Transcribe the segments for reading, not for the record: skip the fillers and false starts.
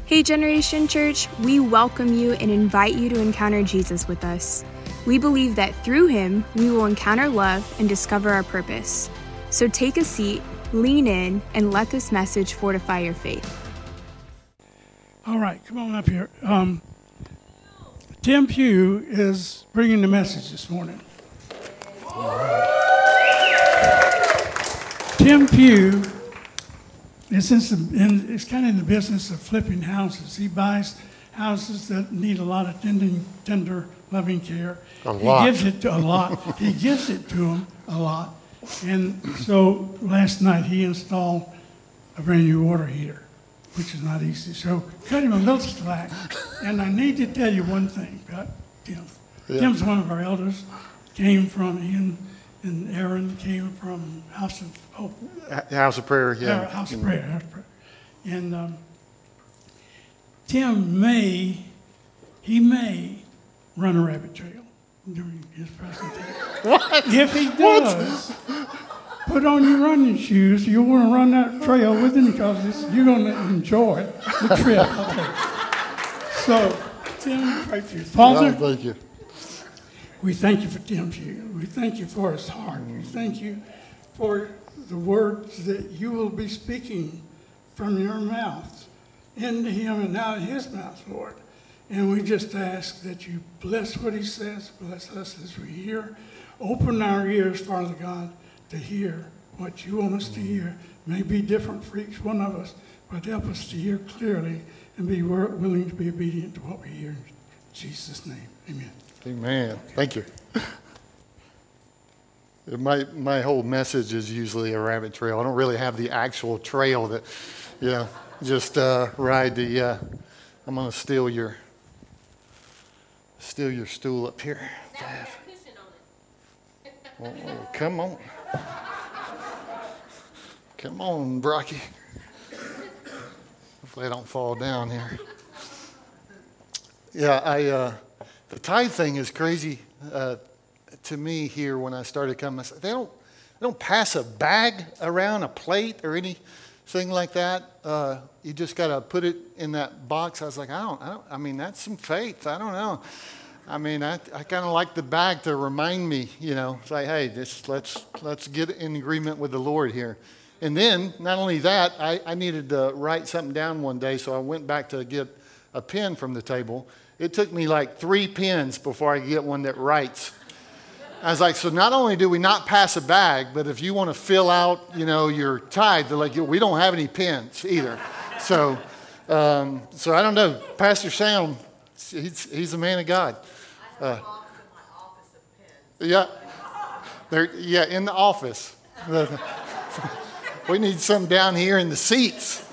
Hey Generation Church, we welcome you and invite you to encounter Jesus with us. We believe that through him, we will encounter love and discover our purpose. So take a seat, lean in, and let this message fortify your faith. All right, come on up here. Tim Pugh is bringing the message this morning. Tim Pugh is kind of in the business of flipping houses. He buys houses that need a lot of tender, loving care. He gives it to a lot. He gives it to them a lot. And so last night he installed a brand new water heater, which is not easy. So cut him a little slack. And I need to tell you one thing about Tim. Yeah. Tim's one of our elders. Came from Ian and Aaron came from House of Hope. House of Prayer, yeah. House of Prayer. And Tim may run a rabbit trail during his presentation. What? If he does, put on your running shoes. You'll want to run that trail with him because you're going to enjoy the trip. Okay. So, Tim, pray for you. Father, thank you. We thank you for Tim Pugh. We thank you for his heart. We thank you for the words that you will be speaking from your mouth into him and out of his mouth, Lord. And we just ask that you bless what he says, bless us as we hear. Open our ears, Father God, to hear what you want us to hear. May be different for each one of us, but help us to hear clearly and be willing to be obedient to what we hear. In Jesus' name, amen. Amen. Thank you. My whole message is usually a rabbit trail. I don't really have the actual trail that, just ride the. I'm gonna steal your stool up here. Now we have a cushion on it. Oh, come on, come on, Brocky. Hopefully I don't fall down here. Yeah, the tithe thing is crazy to me here when I started coming. I said, they don't pass a bag around, a plate or anything like that. You just got to put it in that box. I was like, I mean, that's some faith. I don't know. I mean, I kind of like the bag to remind me, it's like, hey, let's get in agreement with the Lord here. And then, not only that, I needed to write something down one day, so I went back to get a pen from the table. It took me like 3 pens before I could get one that writes. I was like, so not only do we not pass a bag, but if you want to fill out, your tithe, they're like, we don't have any pens either. So I don't know. Pastor Sam, he's a man of God. I have a box in my office of pens. Yeah, in the office. We need some down here in the seats.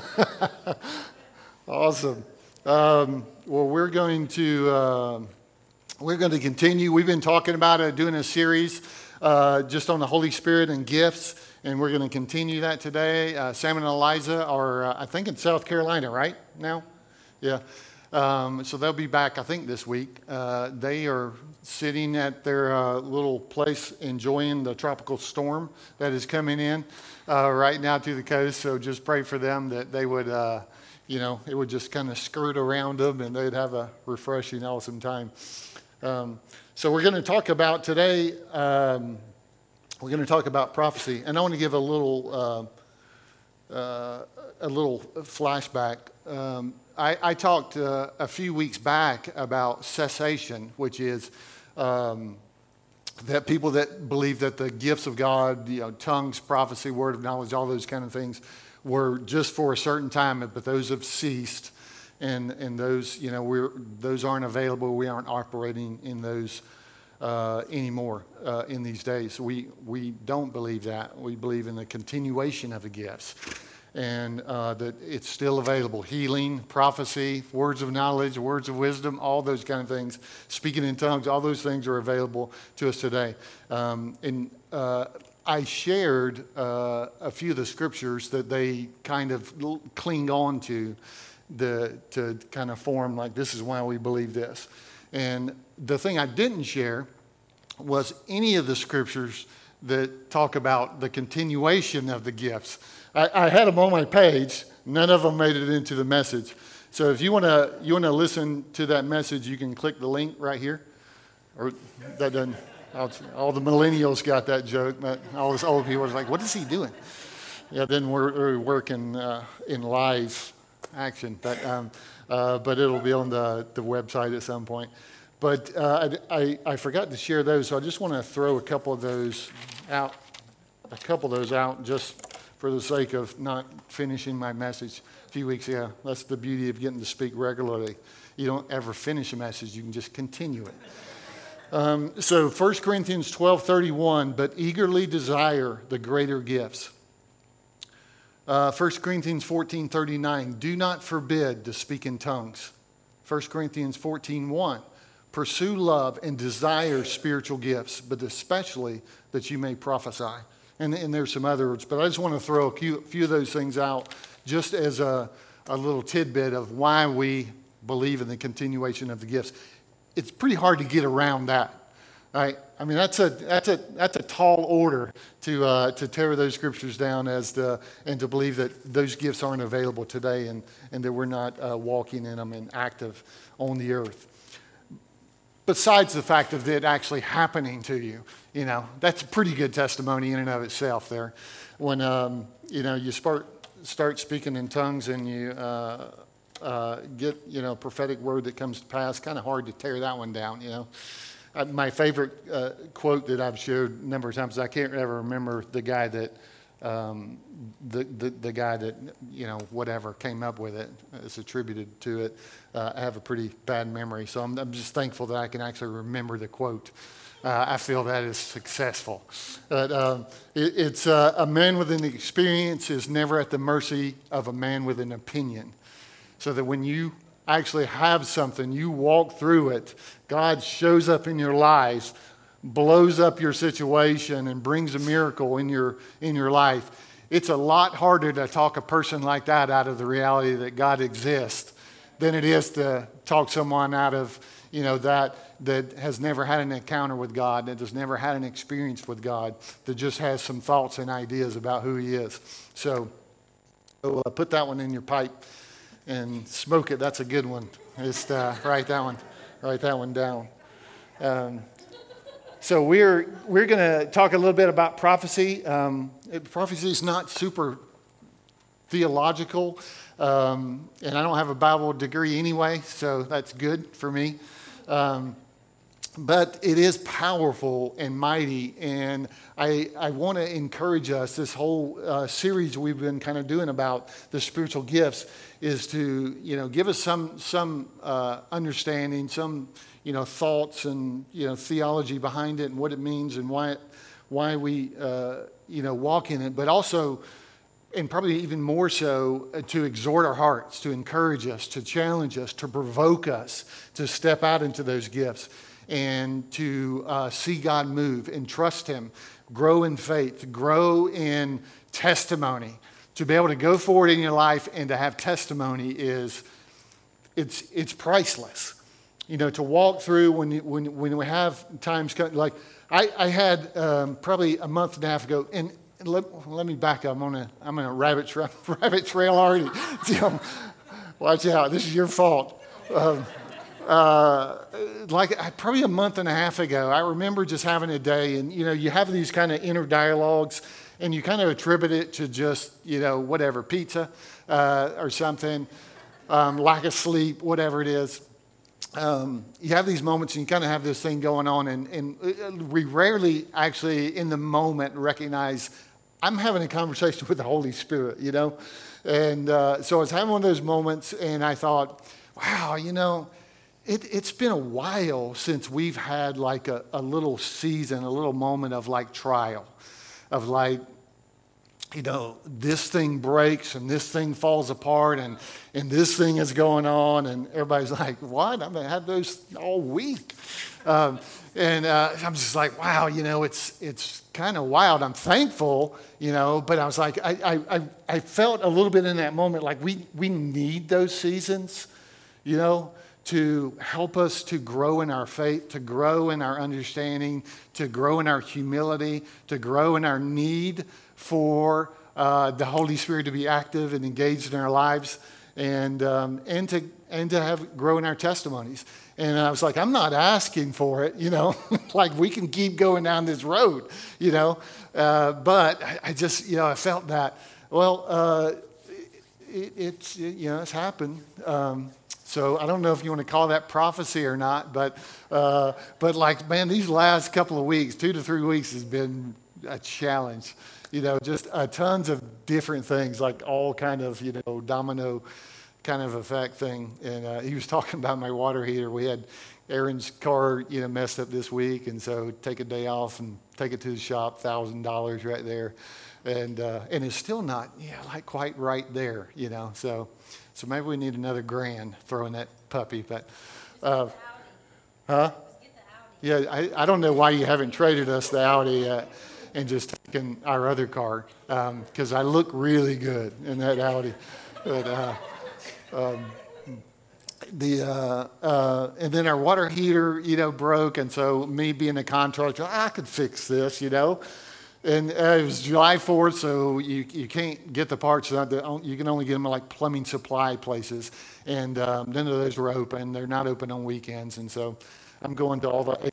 Awesome. Well, we're going to continue. We've been talking about doing a series just on the Holy Spirit and gifts, and we're going to continue that today. Sam and Eliza are, I think, in South Carolina right now. Yeah. So they'll be back, I think, this week. They are sitting at their little place enjoying the tropical storm that is coming in right now to the coast. So just pray for them that they would... it would just kind of skirt around them and they'd have a refreshing, awesome time. So we're going to talk about today, we're going to talk about prophecy. And I want to give a little flashback. I talked a few weeks back about cessation, which is that people that believe that the gifts of God, tongues, prophecy, word of knowledge, all those kind of things, were just for a certain time, but those have ceased, and those those aren't available. We aren't operating in those anymore in these days. We don't believe that. We believe in the continuation of the gifts, and that it's still available. Healing, prophecy, words of knowledge, words of wisdom, all those kind of things. Speaking in tongues, all those things are available to us today. I shared a few of the scriptures that they kind of cling on to kind of form like this is why we believe this. And the thing I didn't share was any of the scriptures that talk about the continuation of the gifts. I had them on my page. None of them made it into the message. So if you want to listen to that message, you can click the link right here. Or that doesn't. All the millennials got that joke, but all those old people was like, "What is he doing?" Yeah, then we're working in live action, but it'll be on the website at some point. But I forgot to share those, so I just want to throw a couple of those out just for the sake of not finishing my message a few weeks ago. That's the beauty of getting to speak regularly. You don't ever finish a message, you can just continue it. So 1 Corinthians 12:31, but eagerly desire the greater gifts. 1 Corinthians 14:39, do not forbid to speak in tongues. 1 Corinthians 14:1, pursue love and desire spiritual gifts, but especially that you may prophesy. And there's some other words, but I just want to throw a few of those things out just as a little tidbit of why we believe in the continuation of the gifts. It's pretty hard to get around that, right? I mean, that's a tall order to tear those scriptures down and to believe that those gifts aren't available today and that we're not walking in them and active on the earth. Besides the fact of it actually happening to you, that's a pretty good testimony in and of itself there. When, you start speaking in tongues and you get, prophetic word that comes to pass, kind of hard to tear that one down, My favorite quote that I've shared a number of times, I can't ever remember the guy that, the guy that, whatever came up with it, is attributed to it. I have a pretty bad memory, so I'm just thankful that I can actually remember the quote. I feel that is successful. But it's a man with an experience is never at the mercy of a man with an opinion. So that when you actually have something, you walk through it, God shows up in your lives, blows up your situation, and brings a miracle in your life. It's a lot harder to talk a person like that out of the reality that God exists than it is to talk someone out of, that has never had an encounter with God, that has never had an experience with God, that just has some thoughts and ideas about who He is. So put that one in your pipe and smoke it. That's a good one. Just write that one down. So we're going to talk a little bit about prophecy. Prophecy is not super theological, and I don't have a Bible degree anyway, so that's good for me. But it is powerful and mighty, and I want to encourage us. This whole series we've been kind of doing about the spiritual gifts is to, give us some understanding, some, thoughts and, theology behind it and what it means and why we, walk in it, but also, and probably even more so, to exhort our hearts, to encourage us, to challenge us, to provoke us to step out into those gifts and to see God move and trust Him, grow in faith, grow in testimony. To be able to go forward in your life and to have testimony it's priceless. To walk through when we have times like I had probably a month and a half ago, and let me back up. I'm on a rabbit trail already. Watch out! This is your fault. Probably a month and a half ago, I remember just having a day, and you have these kind of inner dialogues, and you kind of attribute it to just whatever, pizza or something, lack of sleep, whatever it is. You have these moments, and you kind of have this thing going on, and we rarely actually in the moment recognize I'm having a conversation with the Holy Spirit, And so I was having one of those moments, and I thought, wow, it's been a while since we've had like a little season, a little moment of like trial, of like, this thing breaks and this thing falls apart and this thing is going on, and everybody's like, what? I've had those all week. I'm just like, wow, it's kind of wild. I'm thankful, but I was like, I felt a little bit in that moment like we need those seasons, to help us to grow in our faith, to grow in our understanding, to grow in our humility, to grow in our need for the Holy Spirit to be active and engaged in our lives. and to have grow in our testimonies. And I was like, I'm not asking for it, like we can keep going down this road, but I just, I felt that, it's happened. So I don't know if you want to call that prophecy or not, but like, man, these last couple of weeks, 2 to 3 weeks has been a challenge, just tons of different things, like all kind of, domino kind of effect thing. And he was talking about my water heater. We had Aaron's car, messed up this week. And so take a day off and take it to the shop, $1,000 right there. And it's still not, like quite right there, So maybe we need another grand throwing that puppy. But, huh? Yeah, I don't know why you haven't traded us the Audi and just taken our other car, because I look really good in that Audi. But, and then our water heater, broke, and so me being a contractor, I could fix this, And it was July 4th, so you can't get the parts. You can only get them at like plumbing supply places, and none of those were open. They're not open on weekends, and so I'm going to all the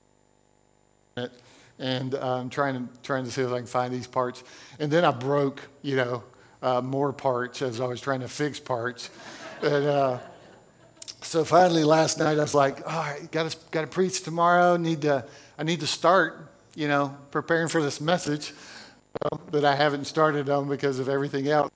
and trying to see if I can find these parts. And then I broke, more parts as I was trying to fix parts. And so finally last night I was like, all right, got to preach tomorrow. I need to start, preparing for this message that I haven't started on because of everything else.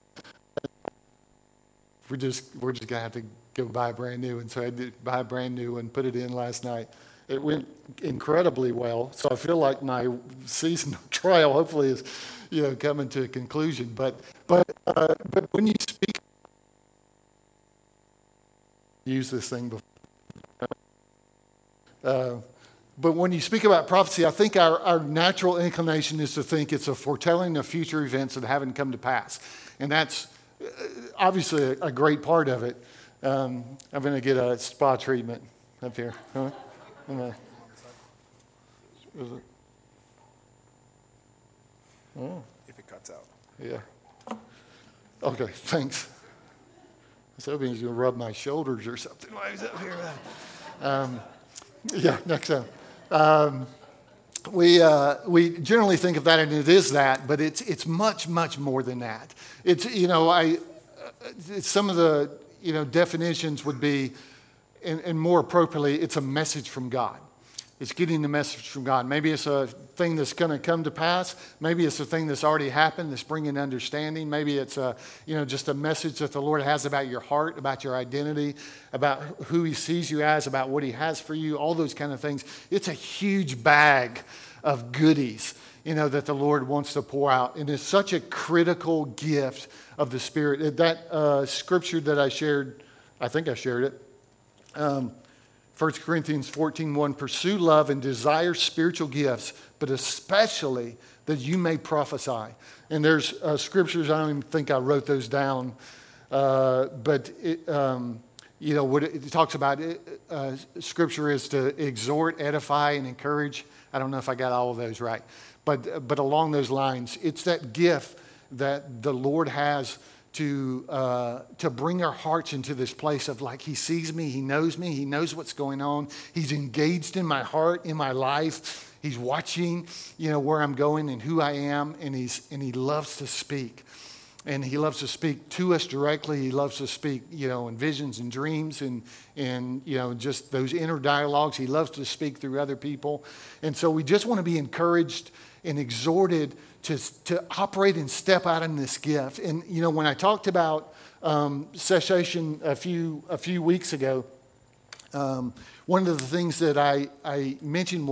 We're just gonna have to go buy a brand new. And so I did buy a brand new and put it in last night. It went incredibly well. So I feel like my season of trial hopefully is, coming to a conclusion. But when you speak, use this thing before. But when you speak about prophecy, I think our natural inclination is to think it's a foretelling of future events that haven't come to pass. And that's obviously a great part of it. I'm going to get a spa treatment up here. Huh? If it cuts out. Yeah. Okay, thanks. I was hoping he was going to rub my shoulders or something while he's up here. Yeah, next time. We generally think of that, and it is that, but it's much, much more than that. It's, some of the, definitions would be, and more appropriately, it's a message from God. It's getting the message from God. Maybe it's a thing that's going to come to pass. Maybe it's a thing that's already happened that's bringing understanding. Maybe it's just a message that the Lord has about your heart, about your identity, about who He sees you as, about what He has for you, all those kind of things. It's a huge bag of goodies, that the Lord wants to pour out. And it's such a critical gift of the Spirit. That scripture that I shared, I think I shared it, 1 Corinthians 14:1, pursue love and desire spiritual gifts, but especially that you may prophesy. And there's scriptures, I don't even think I wrote those down, but what it talks about, scripture is to exhort, edify, and encourage. I don't know if I got all of those right, but along those lines, it's that gift that the Lord has to bring our hearts into this place of like He sees me, He knows what's going on. He's engaged in my heart, in my life. He's watching, where I'm going and who I am, and He loves to speak. And He loves to speak to us directly. He loves to speak, in visions and dreams and just those inner dialogues. He loves to speak through other people. And so we just want to be encouraged and exhorted to operate and step out in this gift. And, when I talked about cessation a few weeks ago, one of the things that I mentioned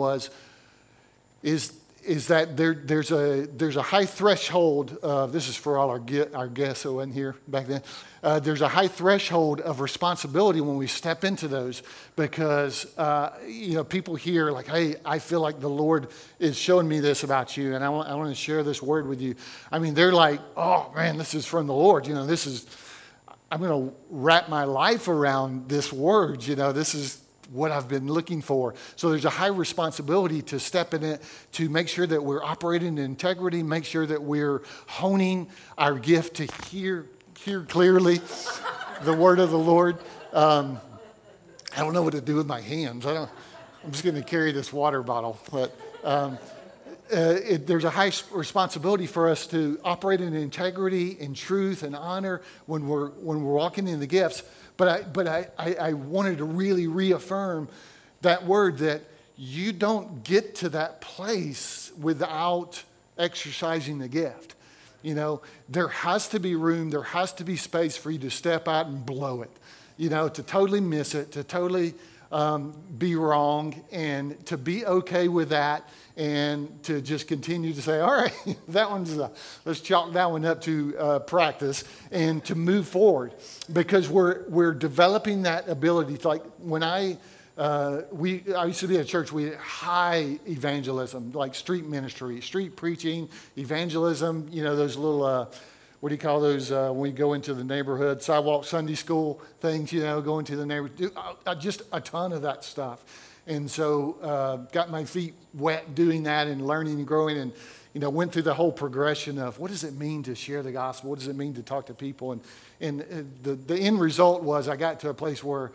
is that there's a high threshold. This is for all our guests who wasn't here back then. There's a high threshold of responsibility when we step into those, because people hear like, "Hey, I feel like the Lord is showing me this about you, and I want to share this word with you." I mean, they're like, "Oh man, this is from the Lord." I'm going to wrap my life around this word. This is what I've been looking for. So there's a high responsibility to step in it, to make sure that we're operating in integrity, make sure that we're honing our gift to hear clearly. the word of the Lord. I don't know what to do with my hands. I'm just going to carry this water bottle. But there's a high responsibility for us to operate in integrity and truth and honor when we're walking in the gifts. But I wanted to really reaffirm that word that you don't get to that place without exercising the gift. You know, there has to be room, there has to be space for you to step out and blow it. You know, to totally miss it, to totally be wrong, and to be okay with that, and to just continue to say, all right, let's chalk that one up to practice, and to move forward, because we're developing that ability. Like when I used to be at a church, we had high evangelism, like street ministry, street preaching, evangelism, you know, those little, what do you call those when we go into the neighborhood, sidewalk Sunday school things, you know, going to the neighborhood, just a ton of that stuff. And so got my feet wet doing that and learning and growing, and, you know, went through the whole progression of what does it mean to share the gospel? What does it mean to talk to people? And the end result was I got to a place where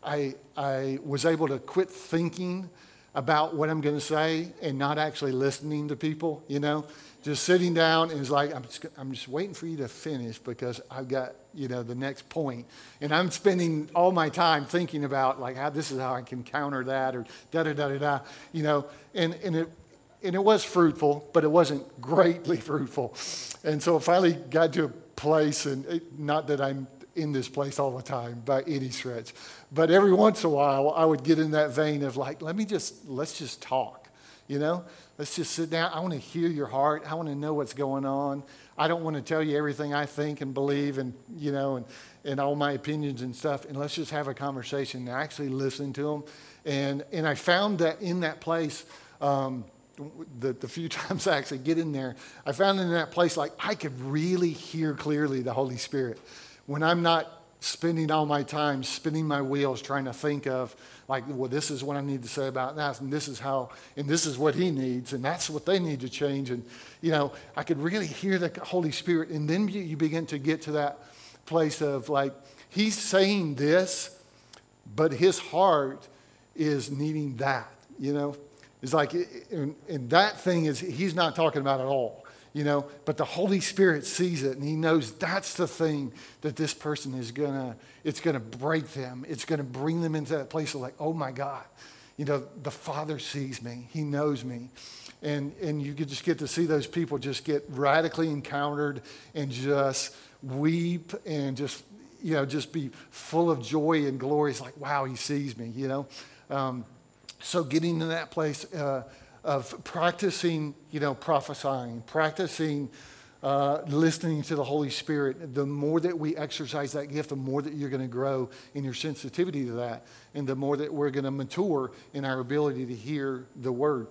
I was able to quit thinking about what I'm going to say and not actually listening to people, you know, just sitting down, and it's like, I'm just waiting for you to finish because I've got, you know, the next point. And I'm spending all my time thinking about like how this is how I can counter that, or da-da-da-da-da, you know, and it was fruitful, but it wasn't greatly fruitful. And so I finally got to a place, and not that I'm in this place all the time by any stretch, but every once in a while I would get in that vein of like, let's just talk, you know, let's just sit down. I want to hear your heart. I want to know what's going on. I don't want to tell you everything I think and believe, and, you know, and all my opinions and stuff, and let's just have a conversation and actually listen to them. And I found that in that place, the few times I actually get in there, I found in that place, like I could really hear clearly the Holy Spirit. When I'm not spending all my time spinning my wheels trying to think of like, well, this is what I need to say about that, and this is how, and this is what he needs, and that's what they need to change. And, you know, I could really hear the Holy Spirit. And then you begin to get to that place of like, he's saying this, but his heart is needing that, you know. It's like, and that thing is, he's not talking about at all. You know, but the Holy Spirit sees it, and he knows that's the thing that this person is it's gonna break them. It's gonna bring them into that place of like, oh my God, you know, the Father sees me. He knows me. And you could just get to see those people just get radically encountered and just weep and just, you know, just be full of joy and glory. It's like, wow, he sees me, you know. So getting to that place of practicing, you know, prophesying, practicing listening to the Holy Spirit, the more that we exercise that gift, the more that you're going to grow in your sensitivity to that, and the more that we're going to mature in our ability to hear the word.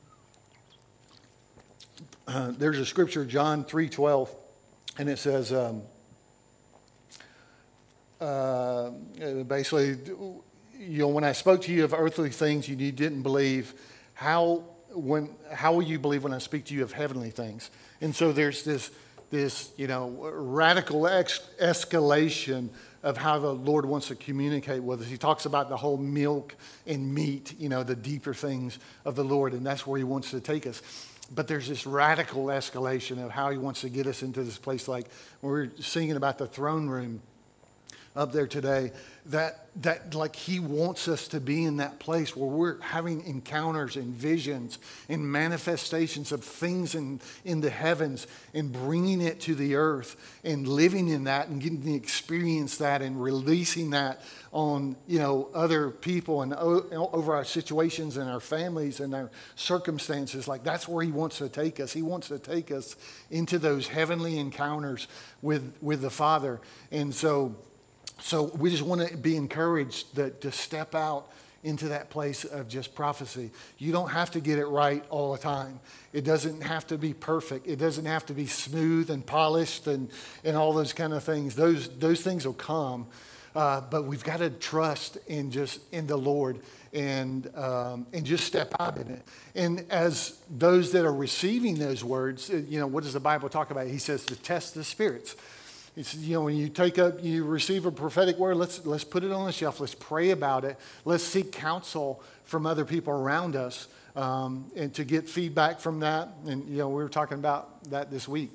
There's a scripture, John 3:12, and it says, basically, you know, when I spoke to you of earthly things you didn't believe, how will you believe when I speak to you of heavenly things? And so there's this you know, radical escalation of how the Lord wants to communicate with us. He talks about the whole milk and meat, you know, the deeper things of the Lord, and that's where he wants to take us. But there's this radical escalation of how he wants to get us into this place, like when we're singing about the throne room up there today, that like he wants us to be in that place where we're having encounters and visions and manifestations of things in the heavens and bringing it to the earth and living in that and getting to experience that and releasing that on, you know, other people and over our situations and our families and our circumstances. Like that's where he wants to take us. He wants to take us into those heavenly encounters with the Father. And so we just want to be encouraged to step out into that place of just prophecy. You don't have to get it right all the time. It doesn't have to be perfect. It doesn't have to be smooth and polished and all those kind of things. Those things will come, but we've got to trust in the Lord and just step out in it. And as those that are receiving those words, you know, what does the Bible talk about? He says to test the spirits. It's, when you receive a prophetic word, let's put it on the shelf. Let's pray about it. Let's seek counsel from other people around us, and to get feedback from that. And, we were talking about that this week.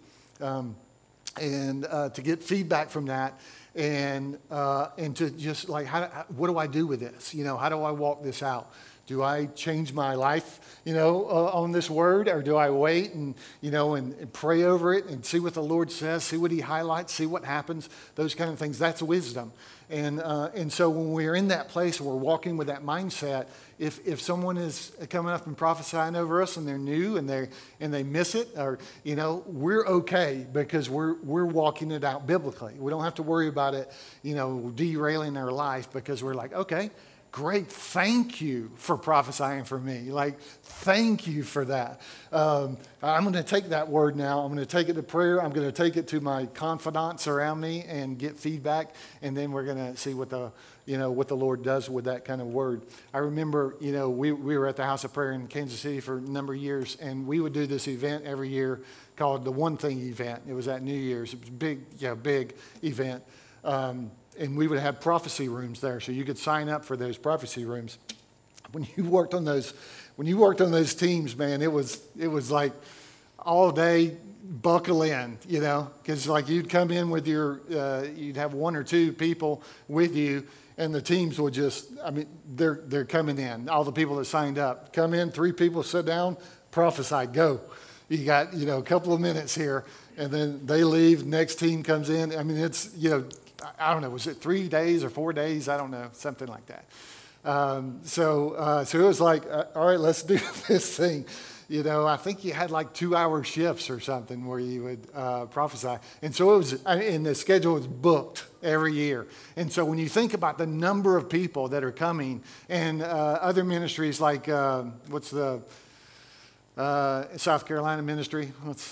And to get feedback from that, and to just like, what do I do with this? How do I walk this out? Do I change my life, on this word, or do I wait and pray over it and see what the Lord says, see what He highlights, see what happens, those kind of things? That's wisdom. And so when we're in that place, we're walking with that mindset. If someone is coming up and prophesying over us and they're new and they miss it, or we're okay because we're walking it out biblically. We don't have to worry about it, derailing our life, because we're like, okay, great, thank you for prophesying for me. Like, thank you for that. I'm going to take that word now. I'm going to take it to prayer. I'm going to take it to my confidants around me and get feedback. And then we're going to see what the Lord does with that kind of word. I remember, we were at the House of Prayer in Kansas City for a number of years, and we would do this event every year called the One Thing event. It was at New Year's. It was a big event. And we would have prophecy rooms there, so you could sign up for those prophecy rooms. When you worked on those teams, man, it was like all day, buckle in, because like you'd come in with you'd have one or two people with you, and the teams would they're coming in. All the people that signed up come in, 3 people sit down, prophesy, go. You got a couple of minutes here, and then they leave. Next team comes in. It's I don't know, was it 3 days or 4 days? I don't know, something like that. So it was like, all right, let's do this thing. I think you had like 2-hour shifts or something where you would prophesy. And so it was, and the schedule was booked every year. And so when you think about the number of people that are coming, and other ministries like, what's the South Carolina ministry?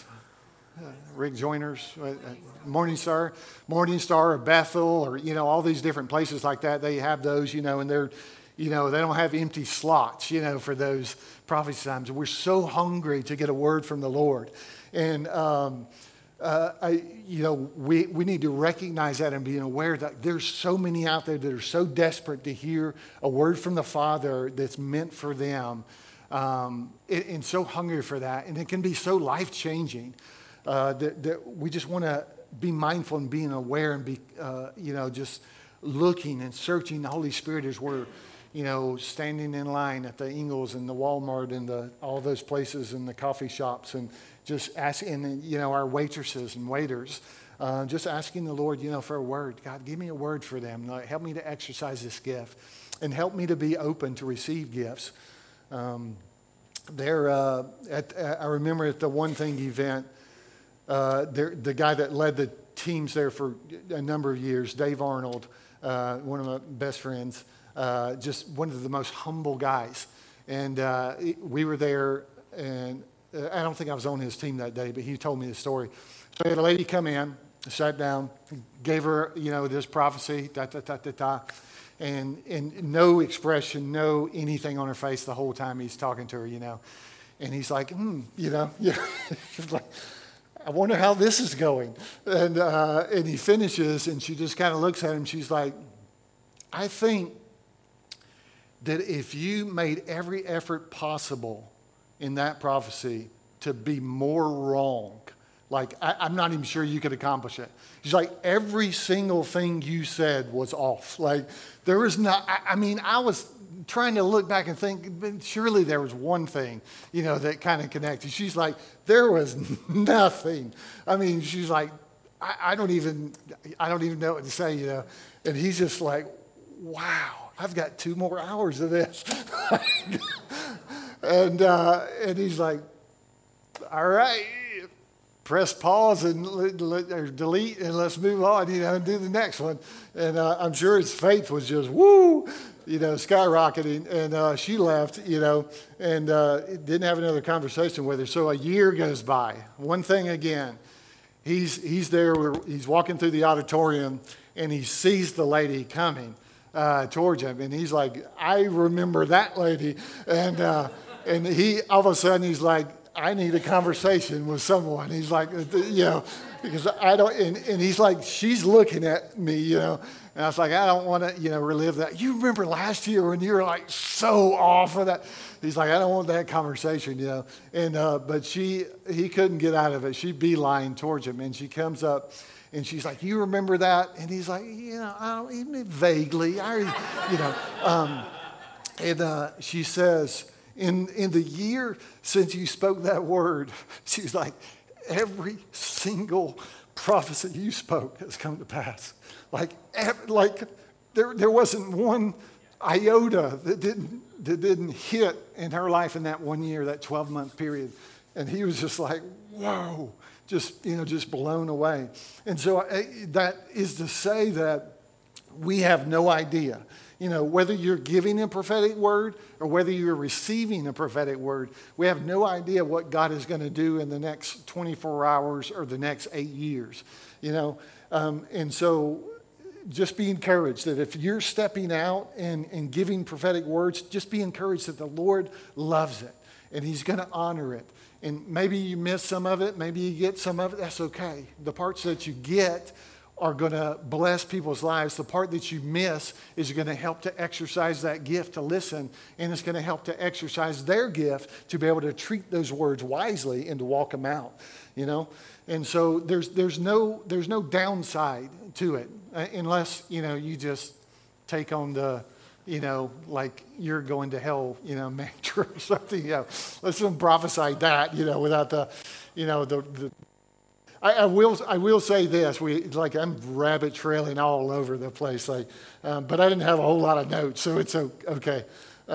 Rick Joyner's, Morning Star or Bethel, or, all these different places like that. They have those, and they're, they don't have empty slots, for those prophecy times. We're so hungry to get a word from the Lord. And, we need to recognize that and be aware that there's so many out there that are so desperate to hear a word from the Father that's meant for them, and so hungry for that. And it can be so life-changing. That we just want to be mindful and being aware and be, just looking and searching the Holy Spirit as we're, standing in line at the Ingles and the Walmart and all those places and the coffee shops, and just asking, our waitresses and waiters, just asking the Lord, for a word. God, give me a word for them. Help me to exercise this gift, and help me to be open to receive gifts. I remember at the One Thing event, the guy that led the teams there for a number of years, Dave Arnold, one of my best friends, just one of the most humble guys. And we were there, and I don't think I was on his team that day, but he told me the story. So he had a lady come in, sat down, gave her, this prophecy, and no expression, no anything on her face the whole time he's talking to her, And he's like, She's like, I wonder how this is going. And he finishes, and she just kind of looks at him. She's like, I think that if you made every effort possible in that prophecy to be more wrong, like I'm not even sure you could accomplish it. She's like, every single thing you said was off. Like there was not, I was trying to look back and think, but surely there was one thing, that kind of connected. She's like, there was nothing. She's like, I don't even know what to say, And he's just like, wow, I've got 2 more hours of this. and he's like, all right, press pause and or delete and let's move on, and do the next one. And I'm sure his faith was just, woo, skyrocketing. And she left, and didn't have another conversation with her. So a year goes by. One thing again, he's there, he's walking through the auditorium, and he sees the lady coming towards him. And he's like, I remember that lady. And he, all of a sudden, he's like, I need a conversation with someone. He's like, because I don't, and he's like, she's looking at me, And I was like, I don't want to, relive that. You remember last year when you were like so off of that? He's like, I don't want that conversation, And, but he couldn't get out of it. She beeline towards him, and she comes up, and she's like, you remember that? And he's like, I don't even vaguely, and she says, in the year since you spoke that word, she's like, every single prophecy you spoke has come to pass. Like there wasn't one iota that didn't hit in her life in that 1 year, that 12-month period. And he was just like, whoa, just blown away. And so that is to say that we have no idea. Whether you're giving a prophetic word or whether you're receiving a prophetic word, we have no idea what God is going to do in the next 24 hours or the next 8 years, And so just be encouraged that if you're stepping out and giving prophetic words, just be encouraged that the Lord loves it and he's going to honor it. And maybe you miss some of it. Maybe you get some of it. That's okay. The parts that you get are going to bless people's lives. The part that you miss is going to help to exercise that gift to listen, and it's going to help to exercise their gift to be able to treat those words wisely and to walk them out, And so there's no downside to it unless, you just take on the, like you're going to hell, mantra or something. Let's not prophesy that, without the, the I will say this. I'm rabbit trailing all over the place, but I didn't have a whole lot of notes, so it's okay.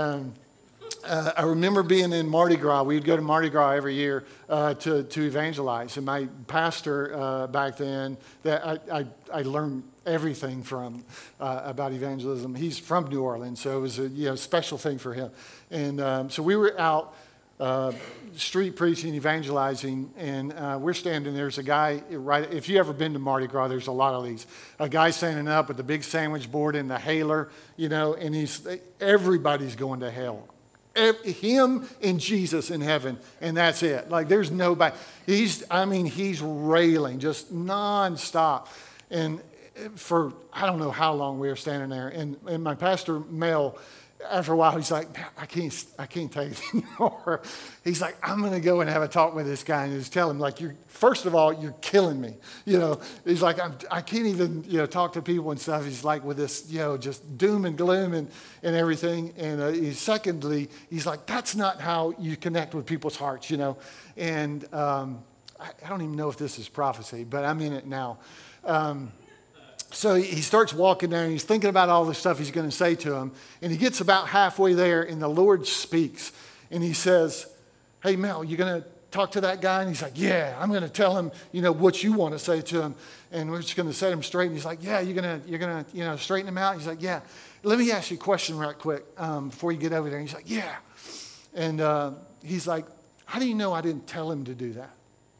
I remember being in Mardi Gras. We'd go to Mardi Gras every year to evangelize, and my pastor back then that I learned everything from about evangelism. He's from New Orleans, so it was a special thing for him. And so we were out. Street preaching, evangelizing, and we're standing. There's a guy right. If you ever been to Mardi Gras, there's a lot of these. A guy standing up with the big sandwich board and the hailer, and everybody's going to hell. Him and Jesus in heaven, and that's it. Like there's nobody. He's railing just nonstop, and for I don't know how long we were standing there, and my pastor Mel. After a while, he's like, I can't take it anymore. He's like, I'm going to go and have a talk with this guy and just tell him, like, first of all, you're killing me. He's like, I can't even, talk to people and stuff. He's like with this, just doom and gloom and everything. And secondly, he's like, that's not how you connect with people's hearts, And I don't even know if this is prophecy, but I'm in it now. So he starts walking there, and he's thinking about all the stuff he's going to say to him. And he gets about halfway there, and the Lord speaks. And he says, hey, Mel, you going to talk to that guy? And he's like, yeah, I'm going to tell him, what you want to say to him. And we're just going to set him straight. And he's like, yeah, you're going to straighten him out? He's like, yeah. Let me ask you a question right quick before you get over there. And he's like, yeah. And he's like, how do you know I didn't tell him to do that?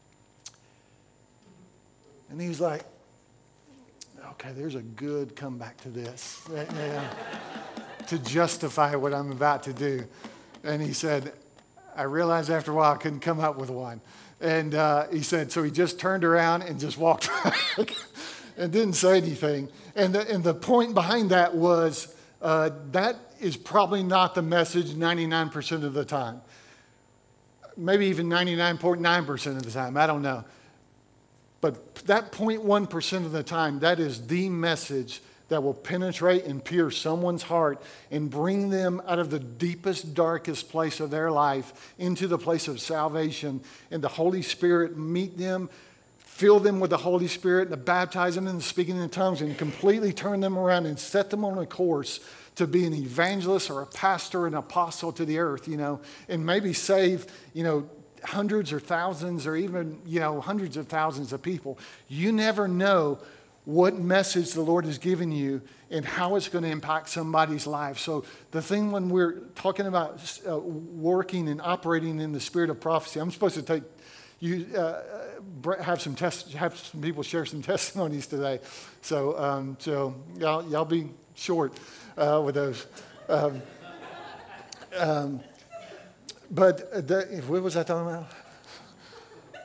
And he's like, okay, there's a good comeback to this to justify what I'm about to do. And he said, I realized after a while I couldn't come up with one. And he said, so he just turned around and just walked back and didn't say anything. And the point behind that was that is probably not the message 99% of the time. Maybe even 99.9% of the time. I don't know. But that 0.1% of the time, that is the message that will penetrate and pierce someone's heart and bring them out of the deepest, darkest place of their life into the place of salvation. And the Holy Spirit meet them, fill them with the Holy Spirit, and baptize them in the speaking in tongues, and completely turn them around and set them on a course to be an evangelist or a pastor, an apostle to the earth, and maybe save, hundreds or thousands or even, hundreds of thousands of people. You never know what message the Lord has given you and how it's going to impact somebody's life. So the thing when we're talking about working and operating in the spirit of prophecy, I'm supposed to take you have some people share some testimonies today. So y'all be short with those. But what was I talking about?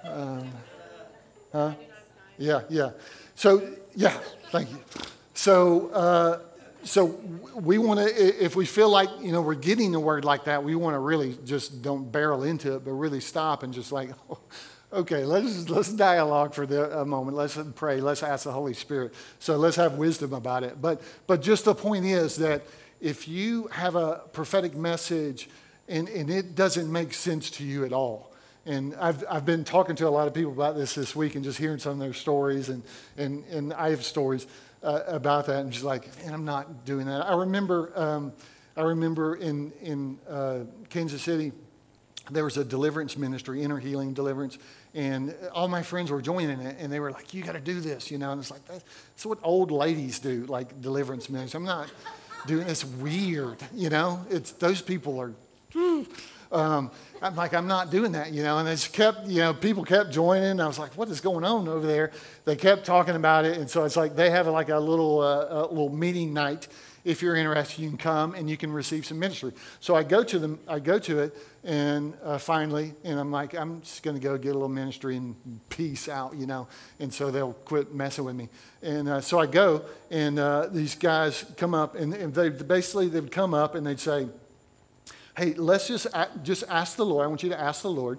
Yeah. So, yeah, thank you. So we want to, if we feel like, we're getting a word like that, we want to really just don't barrel into it, but really stop and just like, okay, let's dialogue for a moment. Let's pray. Let's ask the Holy Spirit. So let's have wisdom about it. But just the point is that if you have a prophetic message and it doesn't make sense to you at all, and I've been talking to a lot of people about this week and just hearing some of their stories, and I have stories about that, and just like, man, I'm not doing that. I remember in Kansas City, there was a deliverance ministry, inner healing deliverance, and all my friends were joining it, and they were like, you got to do this, and it's like, that's what old ladies do, like deliverance ministry. I'm not doing this weird, it's those people are, I'm like, I'm not doing that, and it's kept, people kept joining. I was like, what is going on over there? They kept talking about it, and so it's like they have like a little meeting night. If you're interested, you can come and you can receive some ministry. So I go to it, and finally, and I'm like, I'm just going to go get a little ministry and peace out, and so they'll quit messing with me. And so I go, and these guys come up, and they'd come up and they'd say, hey, let's just ask the Lord. I want you to ask the Lord,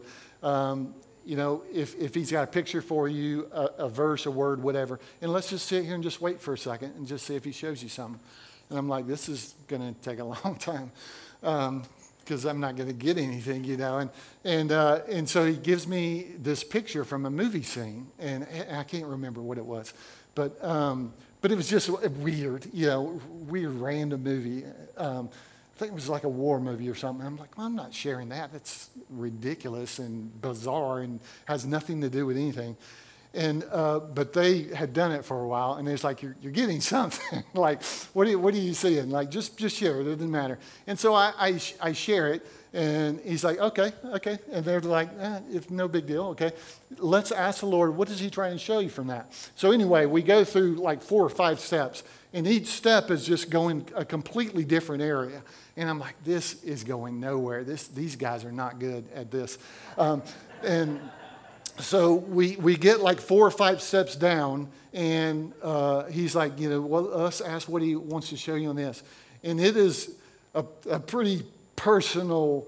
if he's got a picture for you, a verse, a word, whatever, and let's just sit here and just wait for a second and just see if he shows you something. And I'm like, this is going to take a long time because I'm not going to get anything, And so he gives me this picture from a movie scene, and I can't remember what it was, but it was just weird, weird random movie. I think it was like a war movie or something. I'm like, well, I'm not sharing that. That's ridiculous and bizarre and has nothing to do with anything. And but they had done it for a while, and it's like, you're getting something. Like, what are you seeing? Like, just share it. It doesn't matter. And so I share it, and he's like, okay. And they're like, it's no big deal. Okay, let's ask the Lord, what is he trying to show you from that? So anyway, we go through like 4 or 5 steps, and each step is just going a completely different area. And I'm like, this is going nowhere. These guys are not good at this. And so we get like 4 or 5 steps down, and he's like, well, let's ask what he wants to show you on this. And it is a pretty personal,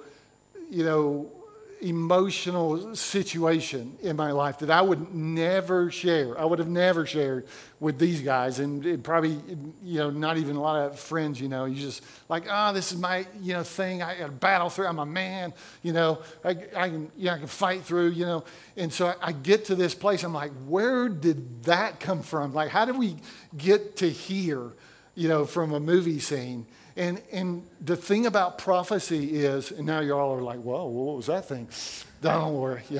emotional situation in my life that I would never share. I would have never shared with these guys, and it probably, not even a lot of friends, you just like, this is my, thing. I got to battle through. I'm a man, I can fight through, And so I get to this place. I'm like, where did that come from? Like, how did we get to here, from a movie scene? And the thing about prophecy is, and now you all are like, well, what was that thing? Don't worry. Yeah,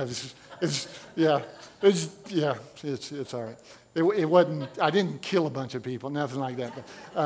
it's all right. It wasn't, I didn't kill a bunch of people, nothing like that.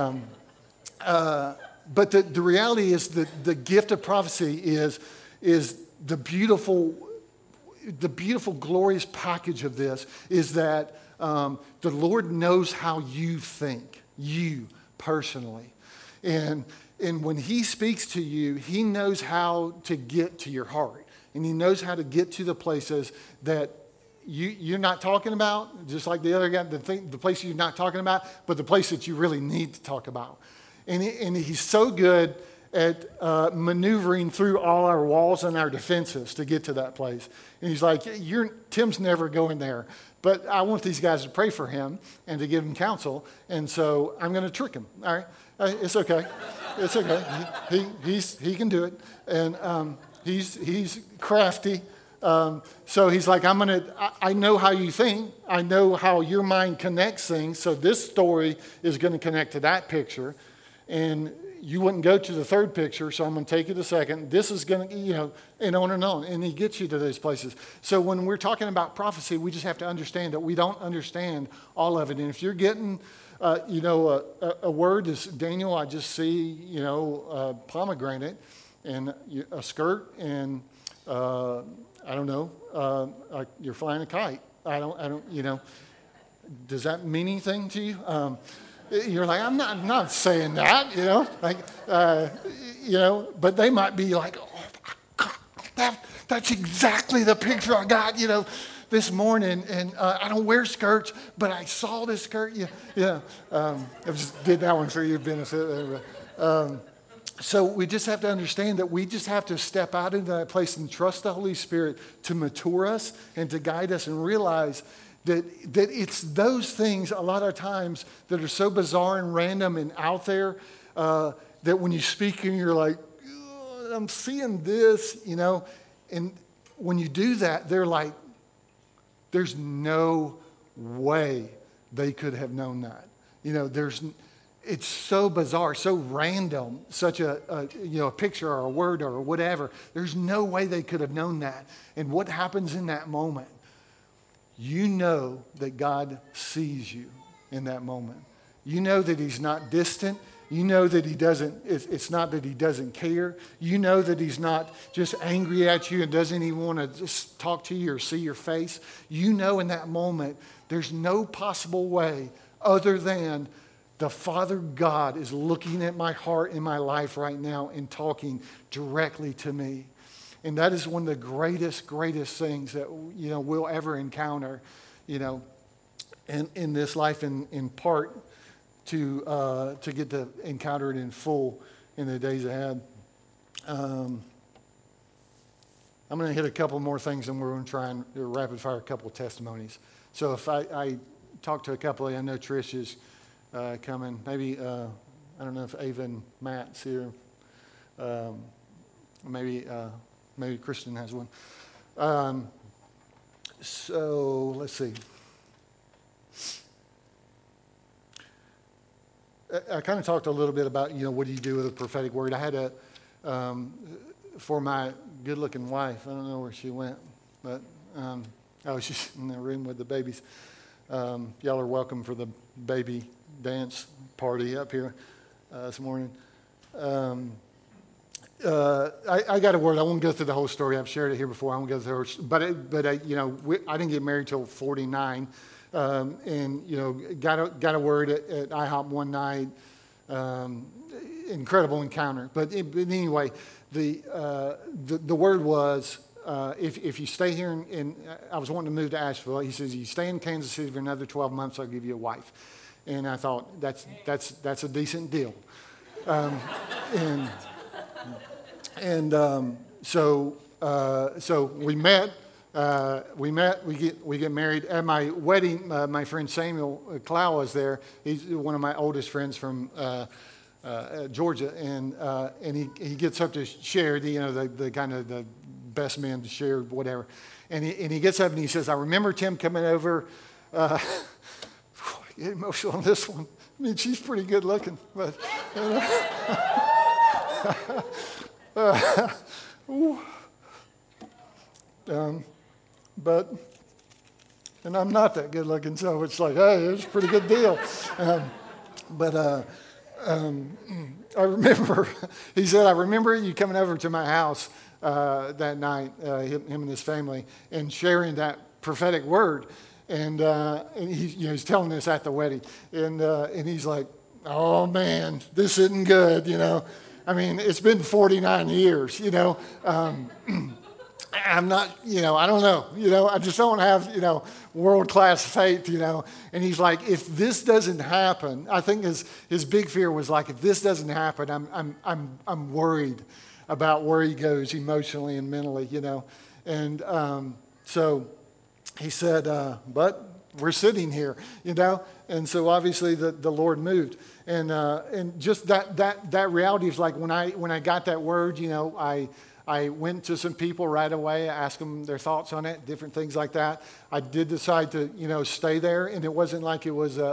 But the reality is that the gift of prophecy is the beautiful, glorious package of this is that the Lord knows how you think, you personally. And when he speaks to you, he knows how to get to your heart. And he knows how to get to the places that you're not talking about, just like the other guy, the place you're not talking about, but the place that you really need to talk about. And he's so good at maneuvering through all our walls and our defenses to get to that place. And he's like, Tim's never going there. But I want these guys to pray for him and to give him counsel. And so I'm going to trick him. All right. It's okay. It's okay. He can do it. And he's crafty. So he's like, I know how you think. I know how your mind connects things. So this story is going to connect to that picture. And you wouldn't go to the third picture, so I'm going to take you to the second. This is going to, and on and on. And he gets you to those places. So when we're talking about prophecy, we just have to understand that we don't understand all of it. And if you're getting, a word is, Daniel, I just see, a pomegranate and a skirt and, I don't know, you're flying a kite. I don't, does that mean anything to you? You're like, I'm not saying that, but they might be like, oh, God, that's exactly the picture I got, this morning, and I don't wear skirts, but I saw this skirt. I just did that one for your benefit. So we just have to understand that we just have to step out into that place and trust the Holy Spirit to mature us and to guide us, and realize that it's those things a lot of times that are so bizarre and random and out there that when you speak and you're like, I'm seeing this, and when you do that, they're like, there's no way they could have known that. It's so bizarre, so random, such a picture or a word or whatever. There's no way they could have known that. And what happens in that moment? You know that God sees you in that moment. You know that he's not distant. You know that he doesn't, it's not that he doesn't care. You know that he's not just angry at you and doesn't even want to just talk to you or see your face. You know in that moment, there's no possible way other than the Father God is looking at my heart and my life right now and talking directly to me. And that is one of the greatest things that, we'll ever encounter, in this life, in part to get to encounter it in full in the days ahead. I'm going to hit a couple more things, and we're going to try and rapid fire a couple of testimonies. So if I talk to a couple of you, I know Trish is coming. Maybe, I don't know if Ava and Matt's here. Maybe Kristen has one. So let's see. I kind of talked a little bit about, what do you do with a prophetic word? I had for my good-looking wife, I don't know where she went, but, she's in the room with the babies. Y'all are welcome for the baby dance party up here this morning. I got a word. I won't go through the whole story. I've shared it here before. I won't go through it. But I didn't get married till 49. And got a word at IHOP one night, incredible encounter. But anyway, the word was if you stay here, and I was wanting to move to Asheville. He says, you stay in Kansas City for another 12 months, I'll give you a wife. And I thought that's a decent deal. So we met. We get married. At my wedding, my friend Samuel Clow was there. He's one of my oldest friends from Georgia, and he gets up to share the kind of the best men to share whatever, and he gets up and he says, I remember Tim coming over. I get emotional on this one. I mean, she's pretty good looking, but. And I'm not that good looking, so it's like, hey, it's a pretty good deal. I remember, he said, I remember you coming over to my house that night, him and his family, and sharing that prophetic word. And he's telling this at the wedding. And he's like, oh, man, this isn't good, I mean, it's been 49 years, I'm not, I don't know, I just don't have, world-class faith, And he's like, if this doesn't happen, I think his big fear was like, if this doesn't happen, I'm worried about where he goes emotionally and mentally, And so he said, but we're sitting here, And so obviously the Lord moved. And just that reality is like when I got that word, I went to some people right away, asked them their thoughts on it, different things like that. I did decide to, stay there, and it wasn't like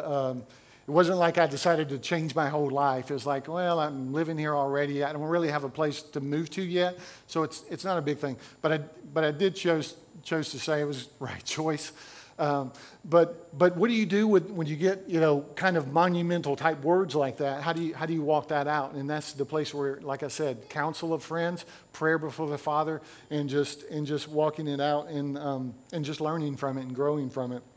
I decided to change my whole life. It was like, well, I'm living here already. I don't really have a place to move to yet, so it's not a big thing. But I did chose to say it was the right choice. But what do you do when you get, kind of monumental type words like that? How do you walk that out? And that's the place where, like I said, counsel of friends, prayer before the Father, and just walking it out and just learning from it and growing from it.